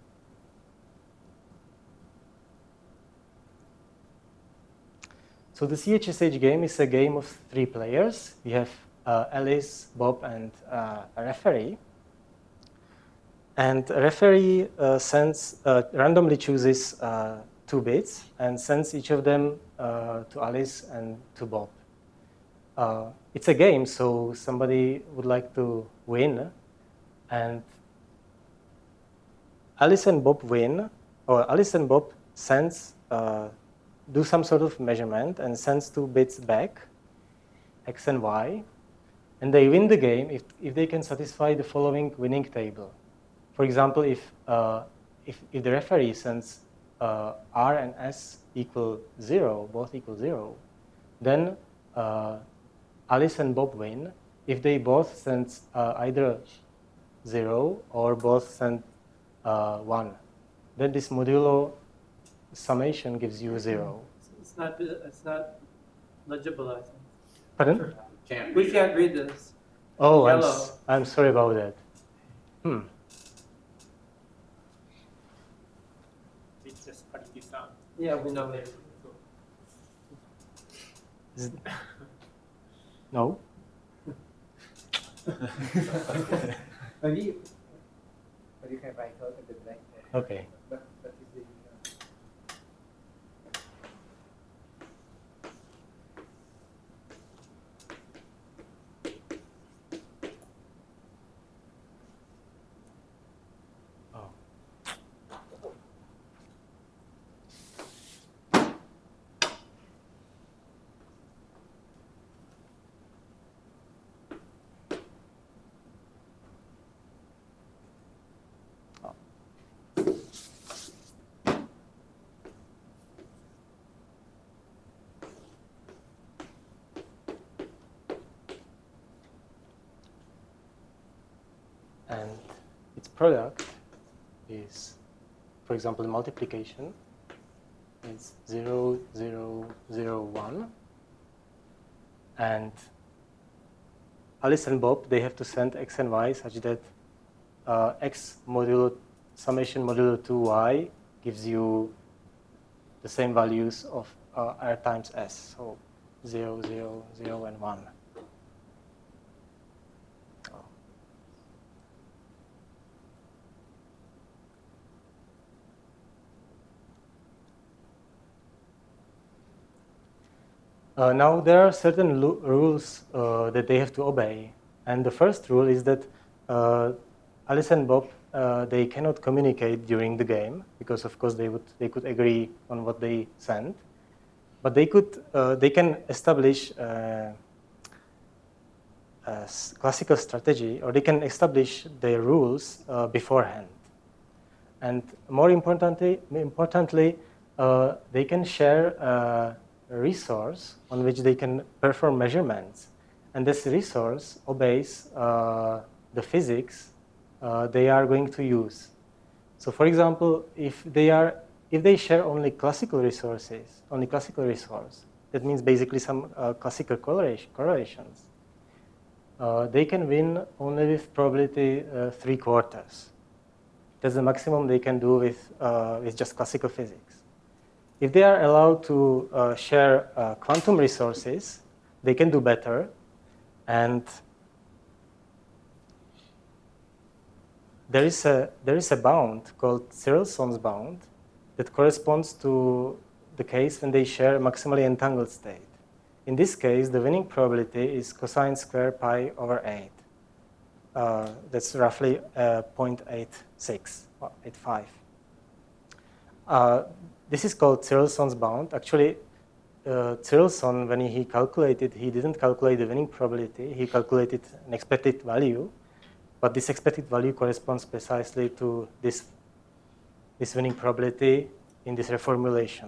So the C H S H game is a game of three players. We have uh, Alice, Bob, and uh, a referee. And a referee uh, sends, uh, randomly chooses uh, two bits and sends each of them uh, to Alice and to Bob. Uh, it's a game, so somebody would like to win, and Alice and Bob win, or Alice and Bob sends, uh, do some sort of measurement and sends two bits back, X and Y, and they win the game if, if they can satisfy the following winning table. For example, if, uh, if, if the referee sends uh, R and S equal zero, both equal zero, then uh, Alice and Bob win if they both send uh, either zero or both send uh, one. Then this modulo summation gives you zero. It's not, it's not legible, I think. Pardon? Can't We read can't read this. Oh, I'm, Yellow. s- I'm sorry about that. Hmm. It's just parity sound. Yeah, we know that. Is it- No? Maybe, but you can write out at the blackboard. Okay. But, but is it, uh, Oh. And its product is, for example, multiplication is zero, zero, zero, one. And Alice and Bob, they have to send x and y such that uh, x modulo summation modulo two y gives you the same values of uh, r times s, so zero, zero, zero, and one. Uh, now, there are certain lu- rules uh, that they have to obey. And the first rule is that uh, Alice and Bob, uh, they cannot communicate during the game because, of course, they, would, they could agree on what they sent. But they, could, uh, they can establish uh, a s- classical strategy, or they can establish their rules uh, beforehand. And more importantly, importantly uh, they can share uh, a resource on which they can perform measurements. And this resource obeys uh, the physics uh, they are going to use. So for example, if they, are, if they share only classical resources, only classical resource, that means basically some uh, classical correlation, correlations, uh, they can win only with probability uh, three quarters. That's the maximum they can do with, uh, with just classical physics. If they are allowed to uh, share uh, quantum resources, they can do better. And there is a, there is a bound called Tsearelson's bound that corresponds to the case when they share a maximally entangled state. In this case, the winning probability is cosine square pi over eight. Uh, that's roughly uh, zero point eight six, or eight five. Uh, this is called Tsearelson's bound. Actually, uh, Tserelson, when he calculated, he didn't calculate the winning probability. He calculated an expected value. But this expected value corresponds precisely to this, this winning probability in this reformulation.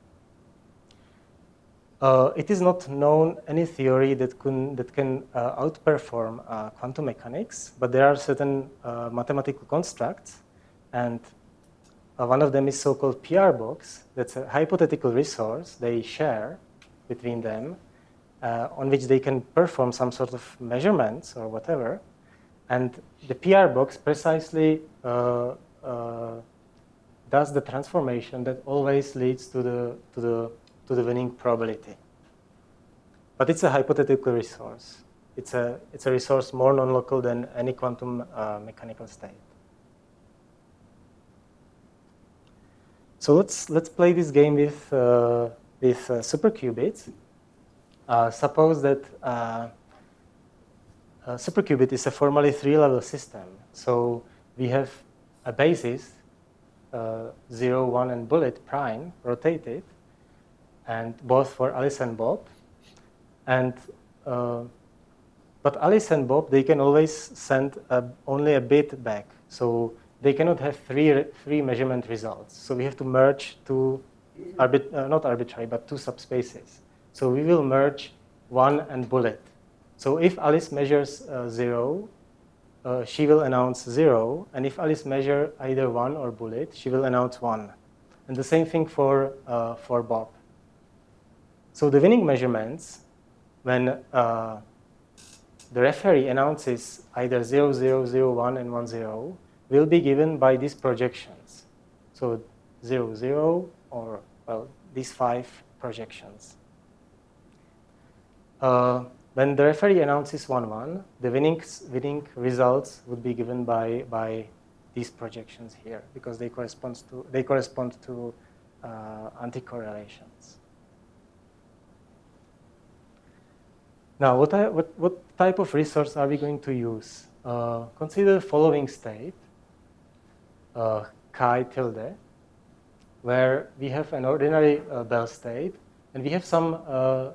Uh, it is not known any theory that can, that can uh, outperform uh, quantum mechanics, but there are certain uh, mathematical constructs, and uh, one of them is so-called P R box. That's a hypothetical resource they share between them, uh, on which they can perform some sort of measurements or whatever. And the P R box precisely uh, uh, does the transformation that always leads to the, to the to the winning probability. But it's a hypothetical resource. It's a, it's a resource more non-local than any quantum uh, mechanical state. So let's, let's play this game with, uh, with uh, superqubits. Uh, suppose that uh, a superqubit is a formally three-level system. So we have a basis, uh, zero, one, and bullet prime rotated, and both for Alice and Bob. And uh, But Alice and Bob, they can always send a, only a bit back. So they cannot have three, three measurement results. So we have to merge two, arbit, uh, not arbitrary, but two subspaces. So we will merge one and bullet. So if Alice measures uh, zero, uh, she will announce zero. And if Alice measures either one or bullet, she will announce one. And the same thing for, uh, for Bob. So the winning measurements, when uh, the referee announces either zero, zero, zero, one, and one, zero, will be given by these projections. So zero, zero, or, well, these five projections. Uh, when the referee announces one, one, the winning, winning results would be given by, by these projections here, because they correspond to, they correspond to uh, anticorrelations. Now, what, I, what, what type of resource are we going to use? Uh, consider the following state, uh, chi tilde, where we have an ordinary uh, Bell state, and we have some uh, uh,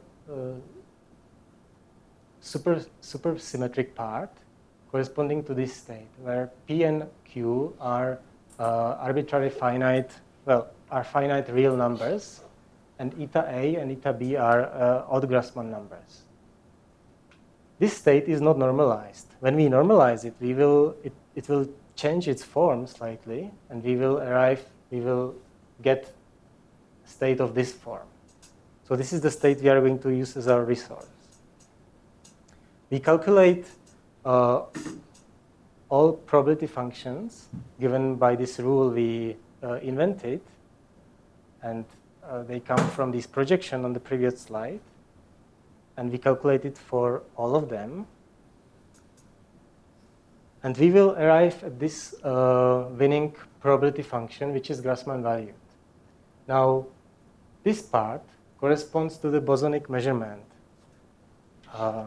super, supersymmetric part corresponding to this state, where P and Q are uh, arbitrary finite, well, are finite real numbers, and eta A and eta B are uh, odd Grassmann numbers. This state is not normalized. When we normalize it, we will, it, it will change its form slightly, and we will arrive, we will get state of this form. So this is the state we are going to use as our resource. We calculate uh, all probability functions given by this rule we uh, invented, and uh, they come from this projection on the previous slide. And we calculate it for all of them. And we will arrive at this uh, winning probability function, which is Grassmann valued. Now, this part corresponds to the bosonic measurement. Uh,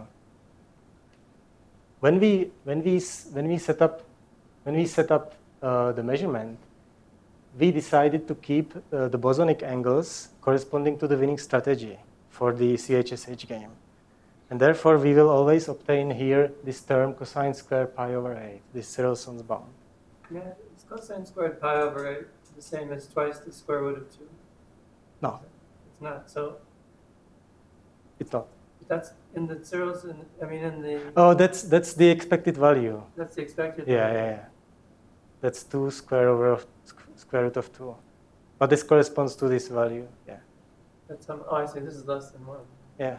when we when we when we set up when we set up uh, the measurement, we decided to keep uh, the bosonic angles corresponding to the winning strategy for the C H S H game. And therefore, we will always obtain here this term cosine squared pi over eight, this Cyril-Son's bound. Yeah, is cosine squared pi over eight the same as twice the square root of two? No. It's not. So It's not. that's in the Cyril's, in, I mean, in the... Oh, that's, that's the expected value. That's the expected Yeah, value. yeah, yeah. That's two square over of square root of two. But this corresponds to this value, yeah. That's some, oh, I see, this is less than one. Yeah.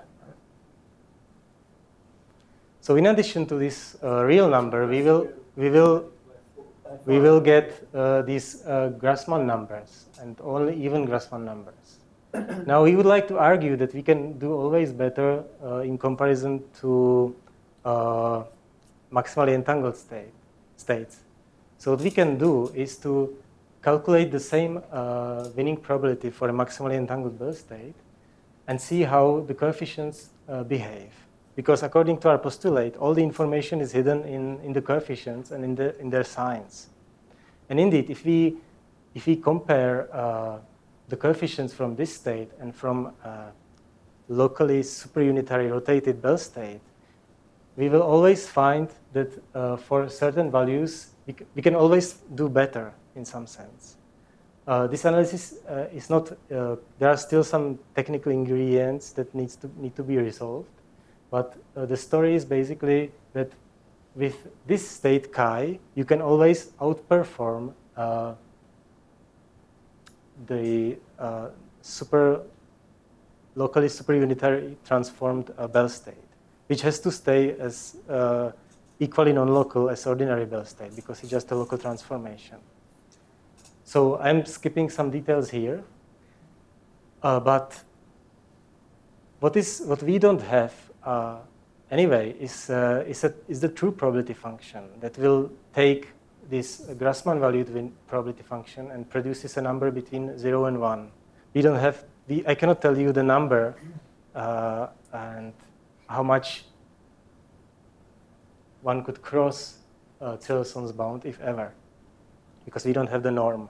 So in addition to this uh, real number, we will we will we will get uh, these uh, Grassmann numbers and only even Grassmann numbers. Now we would like to argue that we can do always better uh, in comparison to uh, maximally entangled state states. So what we can do is to calculate the same uh, winning probability for a maximally entangled Bell state and see how the coefficients uh, behave. Because according to our postulate, all the information is hidden in, in the coefficients and in, the, in their signs. And indeed, if we, if we compare uh, the coefficients from this state and from uh, locally superunitary rotated Bell state, we will always find that uh, for certain values, we, we can always do better in some sense. Uh, this analysis uh, is not, uh, there are still some technical ingredients that needs to, need to be resolved. But uh, the story is basically that with this state chi, you can always outperform uh, the uh, super locally superunitary transformed uh, Bell state, which has to stay as uh, equally non-local as ordinary Bell state because it's just a local transformation. So I'm skipping some details here, uh, but what is what we don't have Uh, anyway, is, uh, is, a, is the true probability function that will take this Grassmann valued probability function and produces a number between zero and one. We don't have, we, I cannot tell you the number uh, and how much one could cross uh, Cyril-Son's bound, if ever, because we don't have the norm.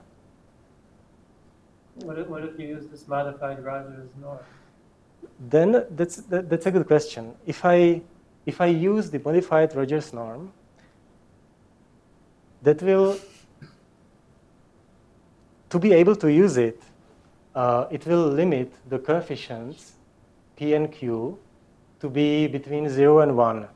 What if, what if you use this modified Rogers norm? Then that's that, that's a good question. If I if I use the modified Rogers norm, that will, to be able to use it, uh, it will limit the coefficients P and Q to be between zero and one.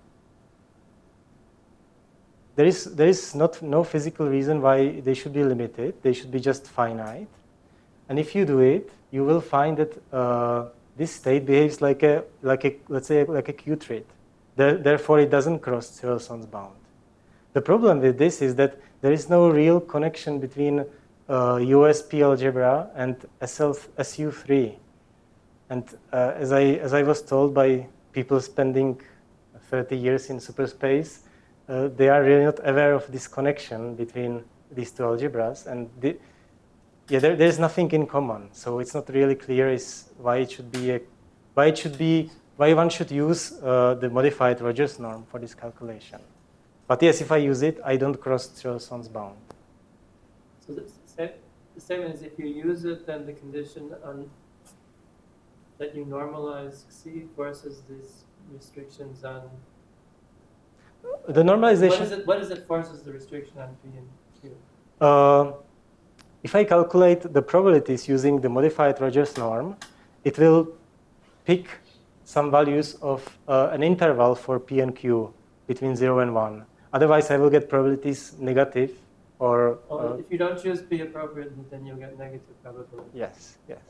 There is, there is not, no physical reason why they should be limited. They should be just finite. And if you do it, you will find that uh, this state behaves like a, like a, let's say, like a Q-trit. There, therefore, it doesn't cross Tserelson's bound. The problem with this is that there is no real connection between uh, U S P algebra and S L, S U three. And uh, as, I, as I was told by people spending thirty years in superspace, uh, they are really not aware of this connection between these two algebras. And the, yeah, there, there's nothing in common. So it's not really clear is why it should be, a, why it should be, why one should use uh, the modified Rogers norm for this calculation. But yes, if I use it, I don't cross Tserelson's bound. So the same, the same as if you use it, then the condition on that you normalize C forces these restrictions on. The normalization. What is it? What is it forces the restriction on P and Q? Uh, if I calculate the probabilities using the modified Rogers norm, it will pick some values of uh, an interval for P and Q between zero and one. Otherwise, I will get probabilities negative or. Well, uh, if you don't choose P appropriate, then you'll get negative probability. yes, yes.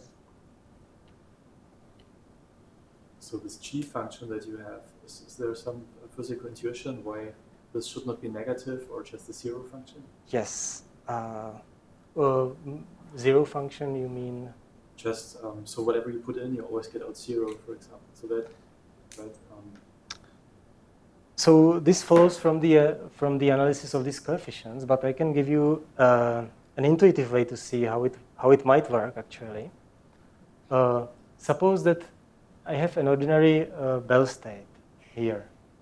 So this G function that you have, is, is there some physical intuition why this should not be negative or just a zero function? Yes. Uh, uh, zero function, you mean? Just um, so whatever you put in, you always get out zero, for example. So that, right? Um, So this follows from the uh, from the analysis of these coefficients, but I can give you uh, an intuitive way to see how it how it might work actually. Uh, suppose that I have an ordinary uh, Bell state here,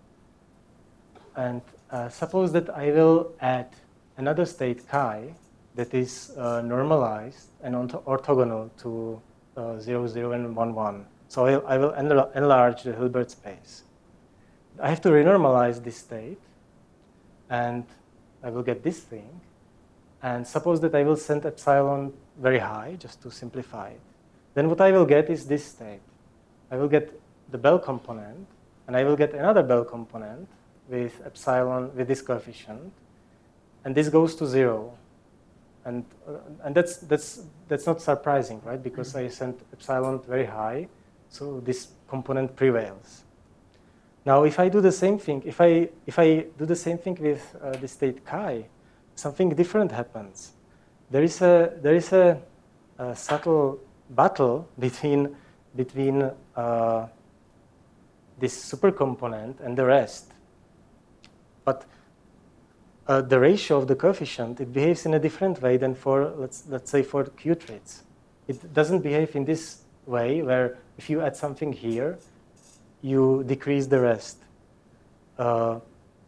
and uh, suppose that I will add another state chi that is uh, normalized and orthogonal to uh, zero, zero, and one, one. So I'll, I will enlarge the Hilbert space. I have to renormalize this state, and I will get this thing. And suppose that I will send epsilon very high, just to simplify it. Then what I will get is this state. I will get the Bell component, and I will get another Bell component with epsilon, with this coefficient, and this goes to zero. And, uh, and that's, that's, that's not surprising, right? Because I sent epsilon very high, so this component prevails. Now, if I do the same thing, if I, if I do the same thing with uh, the state chi, something different happens. There is a, there is a, a subtle battle between, between uh, this supercomponent and the rest. But uh, the ratio of the coefficient, it behaves in a different way than for, let's, let's say, for Q-traits. It doesn't behave in this way, where if you add something here, you decrease the rest. Uh,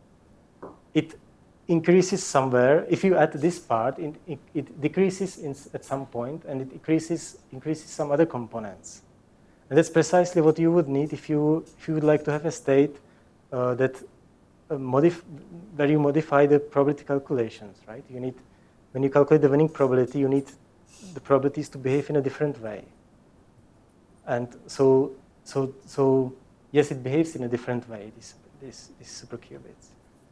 it increases somewhere. If you add this part, it, it, it decreases in, at some point, and it increases, increases some other components. And that's precisely what you would need if you, if you would like to have a state uh, that uh, modif where you modify the probability calculations, right? You need, when you calculate the winning probability, you need the probabilities to behave in a different way. And so, so, so yes, it behaves in a different way, these, these, these superqubits.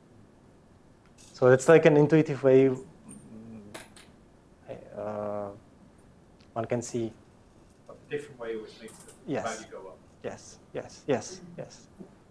So it's like an intuitive way uh, one can see. A different way which makes the Yes. value go up. Yes, yes, yes, yes.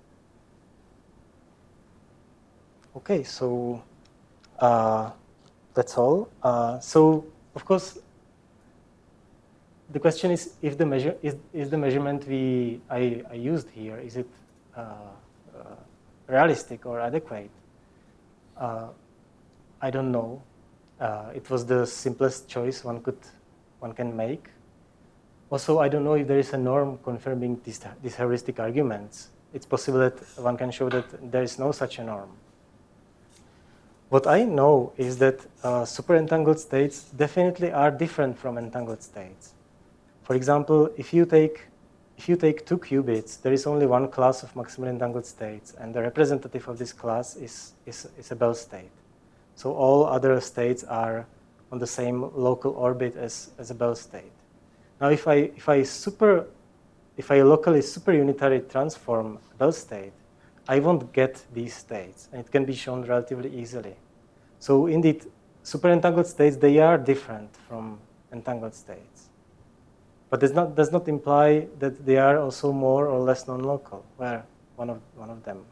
Okay, so uh, that's all. Uh, so, of course, the question is if the measure is, is the measurement we I, I used here, is it uh, uh, realistic or adequate? Uh, I don't know. Uh, it was the simplest choice one could one can make. Also, I don't know if there is a norm confirming these, these heuristic arguments. It's possible that one can show that there is no such a norm. What I know is that uh, superentangled states definitely are different from entangled states. For example, if you take if you take two qubits, there is only one class of maximally entangled states, and the representative of this class is, is, is a Bell state. So all other states are on the same local orbit as, as a Bell state. Now, if I, if I super, if I locally superunitary transform a Bell state, I won't get these states, and it can be shown relatively easily. So indeed, superentangled states, they are different from entangled states. But does not, does not imply that they are also more or less non-local, where one of, one of them.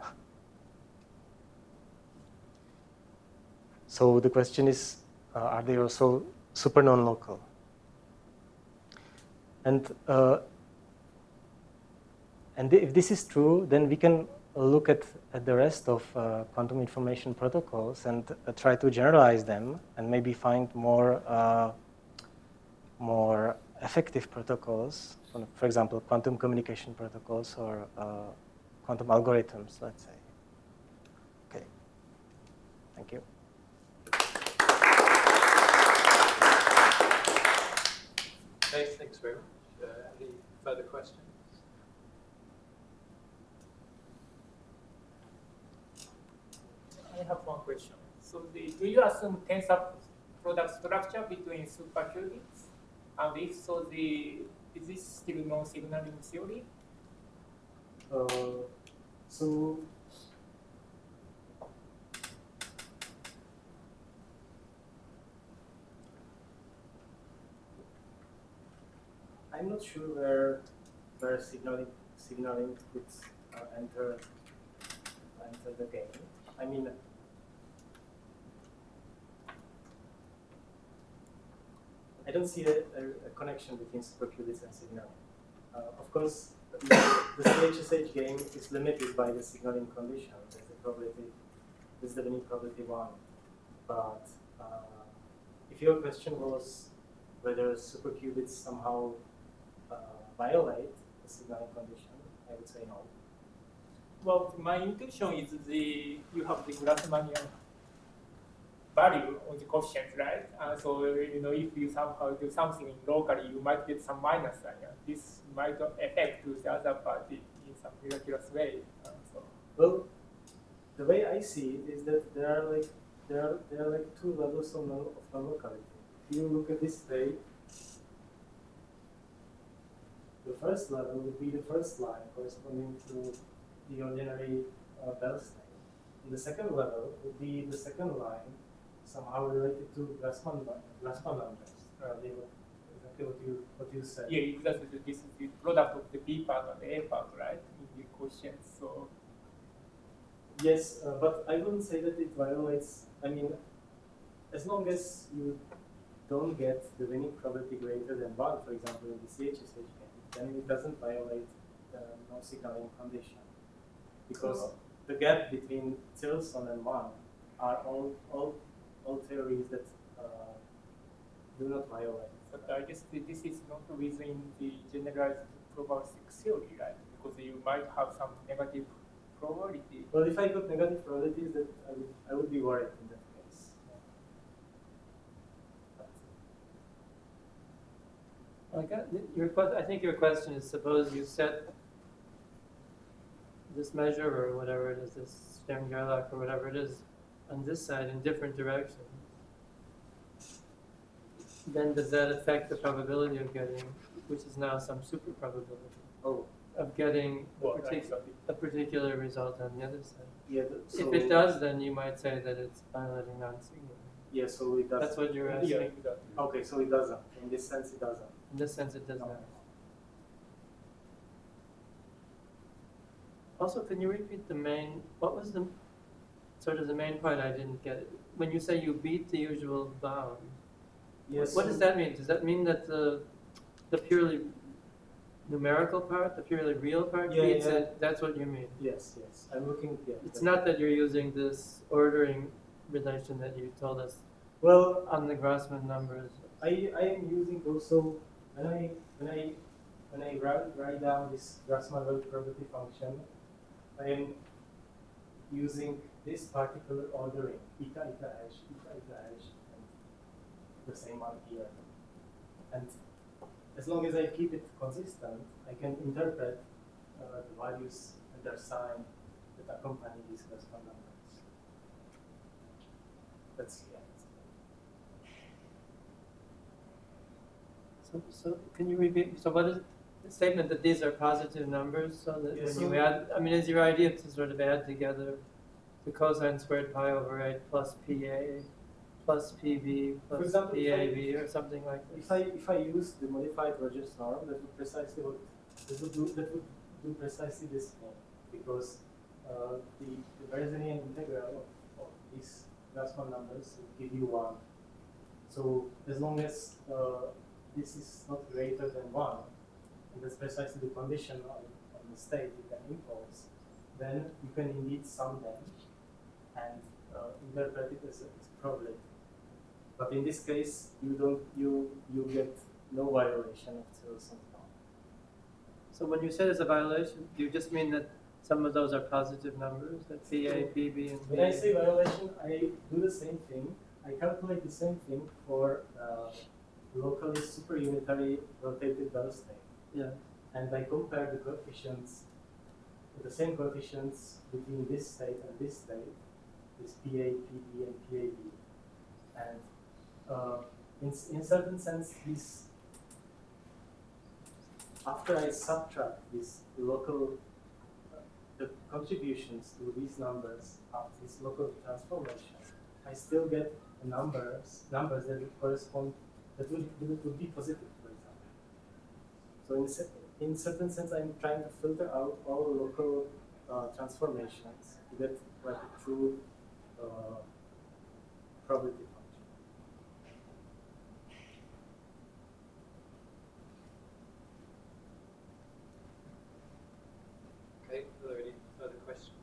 So the question is, uh, are they also super non-local? And, uh, and if this is true, then we can look at, at the rest of uh, quantum information protocols and uh, try to generalize them and maybe find more, uh, more effective protocols, for example, quantum communication protocols or uh, quantum algorithms, let's say. Okay, thank you. Okay, thanks very much. Uh, any further questions? I have one question. So the, do you assume tensor product structure between superqubits? And if so, the, is this still non-signaling theory? Uh, so, I'm not sure where where signaling signaling could uh, enter enter the game. I mean, I don't see a, a, a connection between superqubits and signaling. Uh, of course, the C H S H game is limited by the signaling condition. There's the probability, there's the limit probability one. But uh, if your question was whether superqubits somehow uh, violate the signaling condition, I would say no. Well, my intuition is the you have the Grassmannian value on the coefficient, right? Uh, so you know, if you somehow do something locally, you might get some minus sign. This might affect the other party in some miraculous way. Uh, so. Well, the way I see it is that there are like there are there are like two levels of non of non-locality. If you look at this state, the first level would be the first line corresponding to the ordinary uh, Bell state. And the second level would be the second line, somehow related to Grassmann Grassmann numbers. Uh, they would, exactly what you what you said. Yeah, exactly. This is the product of the B part and the A part, right? In the quotient. So. Yes, uh, but I wouldn't say that it violates. I mean, as long as you don't get the winning probability greater than one, for example, in the C H S H game, then it doesn't violate the no signaling condition. Because so, the gap between Tilson and one are all all all theories that uh, do not violate. But I guess this is not within the generalized probabilistic theory, right? Because you might have some negative probability. Well, if I got negative probabilities, that I would I would be worried in that case. I got your question. I think your question is: suppose you set this measure or whatever it is, this Stern-Gerlach or whatever it is, on this side in different directions. Then does that affect the probability of getting, which is now some super probability, Oh, of getting Well, a, partic a particular result on the other side? yeah. The, so If it does, then you might say that it's violating non-signaling. Yeah, so it doesn't. That's what you're asking. Yeah, exactly. Okay, so it doesn't. In this sense, it doesn't. In this sense, it does No. not. Also, can you repeat the main, what was the, sort of the main point I didn't get? It. When you say you beat the usual bound, Yes. what does that mean? Does that mean that the, the purely numerical part, the purely real part Yeah, beats yeah. it? That's what you mean? Yes, yes. I'm looking. Yeah, It's that- not that you're using this ordering relation that you told us Well, on the Grassmann numbers. I I am using also when I when I when I write write down this Grassmann probability function, I am using this particular ordering, eta eta h, eta eta h, and the same one here. And as long as I keep it consistent, I can interpret uh, the values and their sign that accompany these Grassmann numbers. That's yeah. So, so can you repeat? So what is the statement that these are positive numbers? So that Yeah, when so- you add, I mean, is your idea to sort of add together the cosine squared pi over eight plus P A plus P B plus For example, P if I- A B or something like this? If I if I use the modified Rogers norm, that would precisely what that would do that would do precisely this thing, because uh, the, the Berezinian integral of, of these Grassmann numbers would give you one. So as long as uh, this is not greater than one, and that's precisely the condition on, on the state you can impose, then you can indeed sum them and uh, interpret it as a, as a probability. But in this case, you don't you you get no violation of zero-sum norm. So when you say there's a violation, do you just mean that some of those are positive numbers, that P A, P B, and P When I A? say violation, I do the same thing. I calculate the same thing for uh, locally superunitary rotated Bell state, Yeah. and I compare the coefficients, the same coefficients between this state and this state, this P A, P B, and P A B, and uh, in in certain sense, this after I subtract this local uh, the contributions to these numbers of this local transformation, I still get numbers numbers that would correspond that would, that would be positive, for example. So in cer- in certain sense, I'm trying to filter out all local uh, transformations to get like a true uh, probability function. Okay, are there any other questions?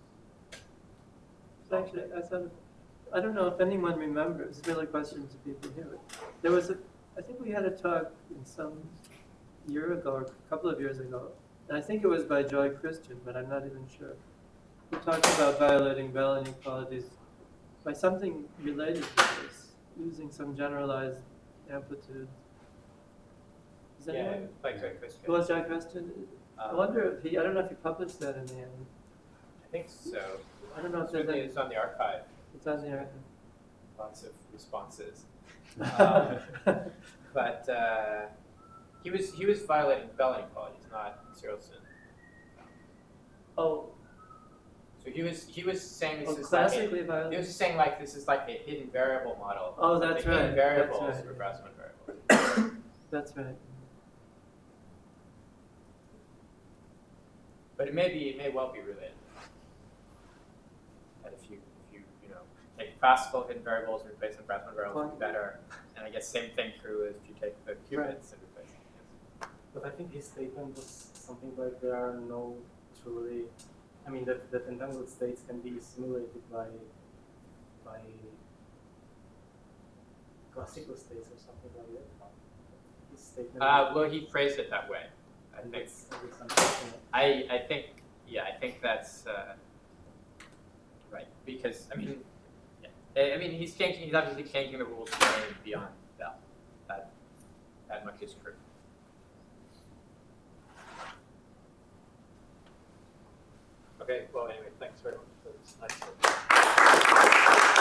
So actually, I thought, I don't know if anyone remembers, it's really a question to people here. There was a, I think we had a talk in some year ago, or a couple of years ago, and I think it was by Joy Christian, but I'm not even sure. We talked about violating Bell inequalities by something related to this, using some generalized amplitude. Is Yeah, anyone? like Joy Christian. Who was Joy Christian? I Um, wonder if he, I don't know if he published that in the end. I think so. I don't know if there's Certainly any, it's on the archive. it's on the Lots of responses. archive. But uh, he was he was violating Bell inequalities, not Searleson. Oh, So he was he was saying this oh, is like classically a, he violent. was saying like this is like a hidden variable model. Oh, that's the right, hidden that's variables right. were Grassmann variables. That's right. But it may be it may well be related. That if you if you you know take classical hidden variables and replace them with Grassmann variables, it'd be better. And I guess same thing true as if you take the qubits and replace them. But I think his statement was something like there are no truly, I mean that, that entangled states can be simulated by by classical states or something like that. His statement. Uh, well, he phrased it that way. I and think. that's- that's unfortunate. I I think yeah I think that's uh, right because I mean yeah I I mean he's changing he's obviously changing the rules way beyond Bell. That that much is true. Okay, well anyway, thanks very much. That was nice.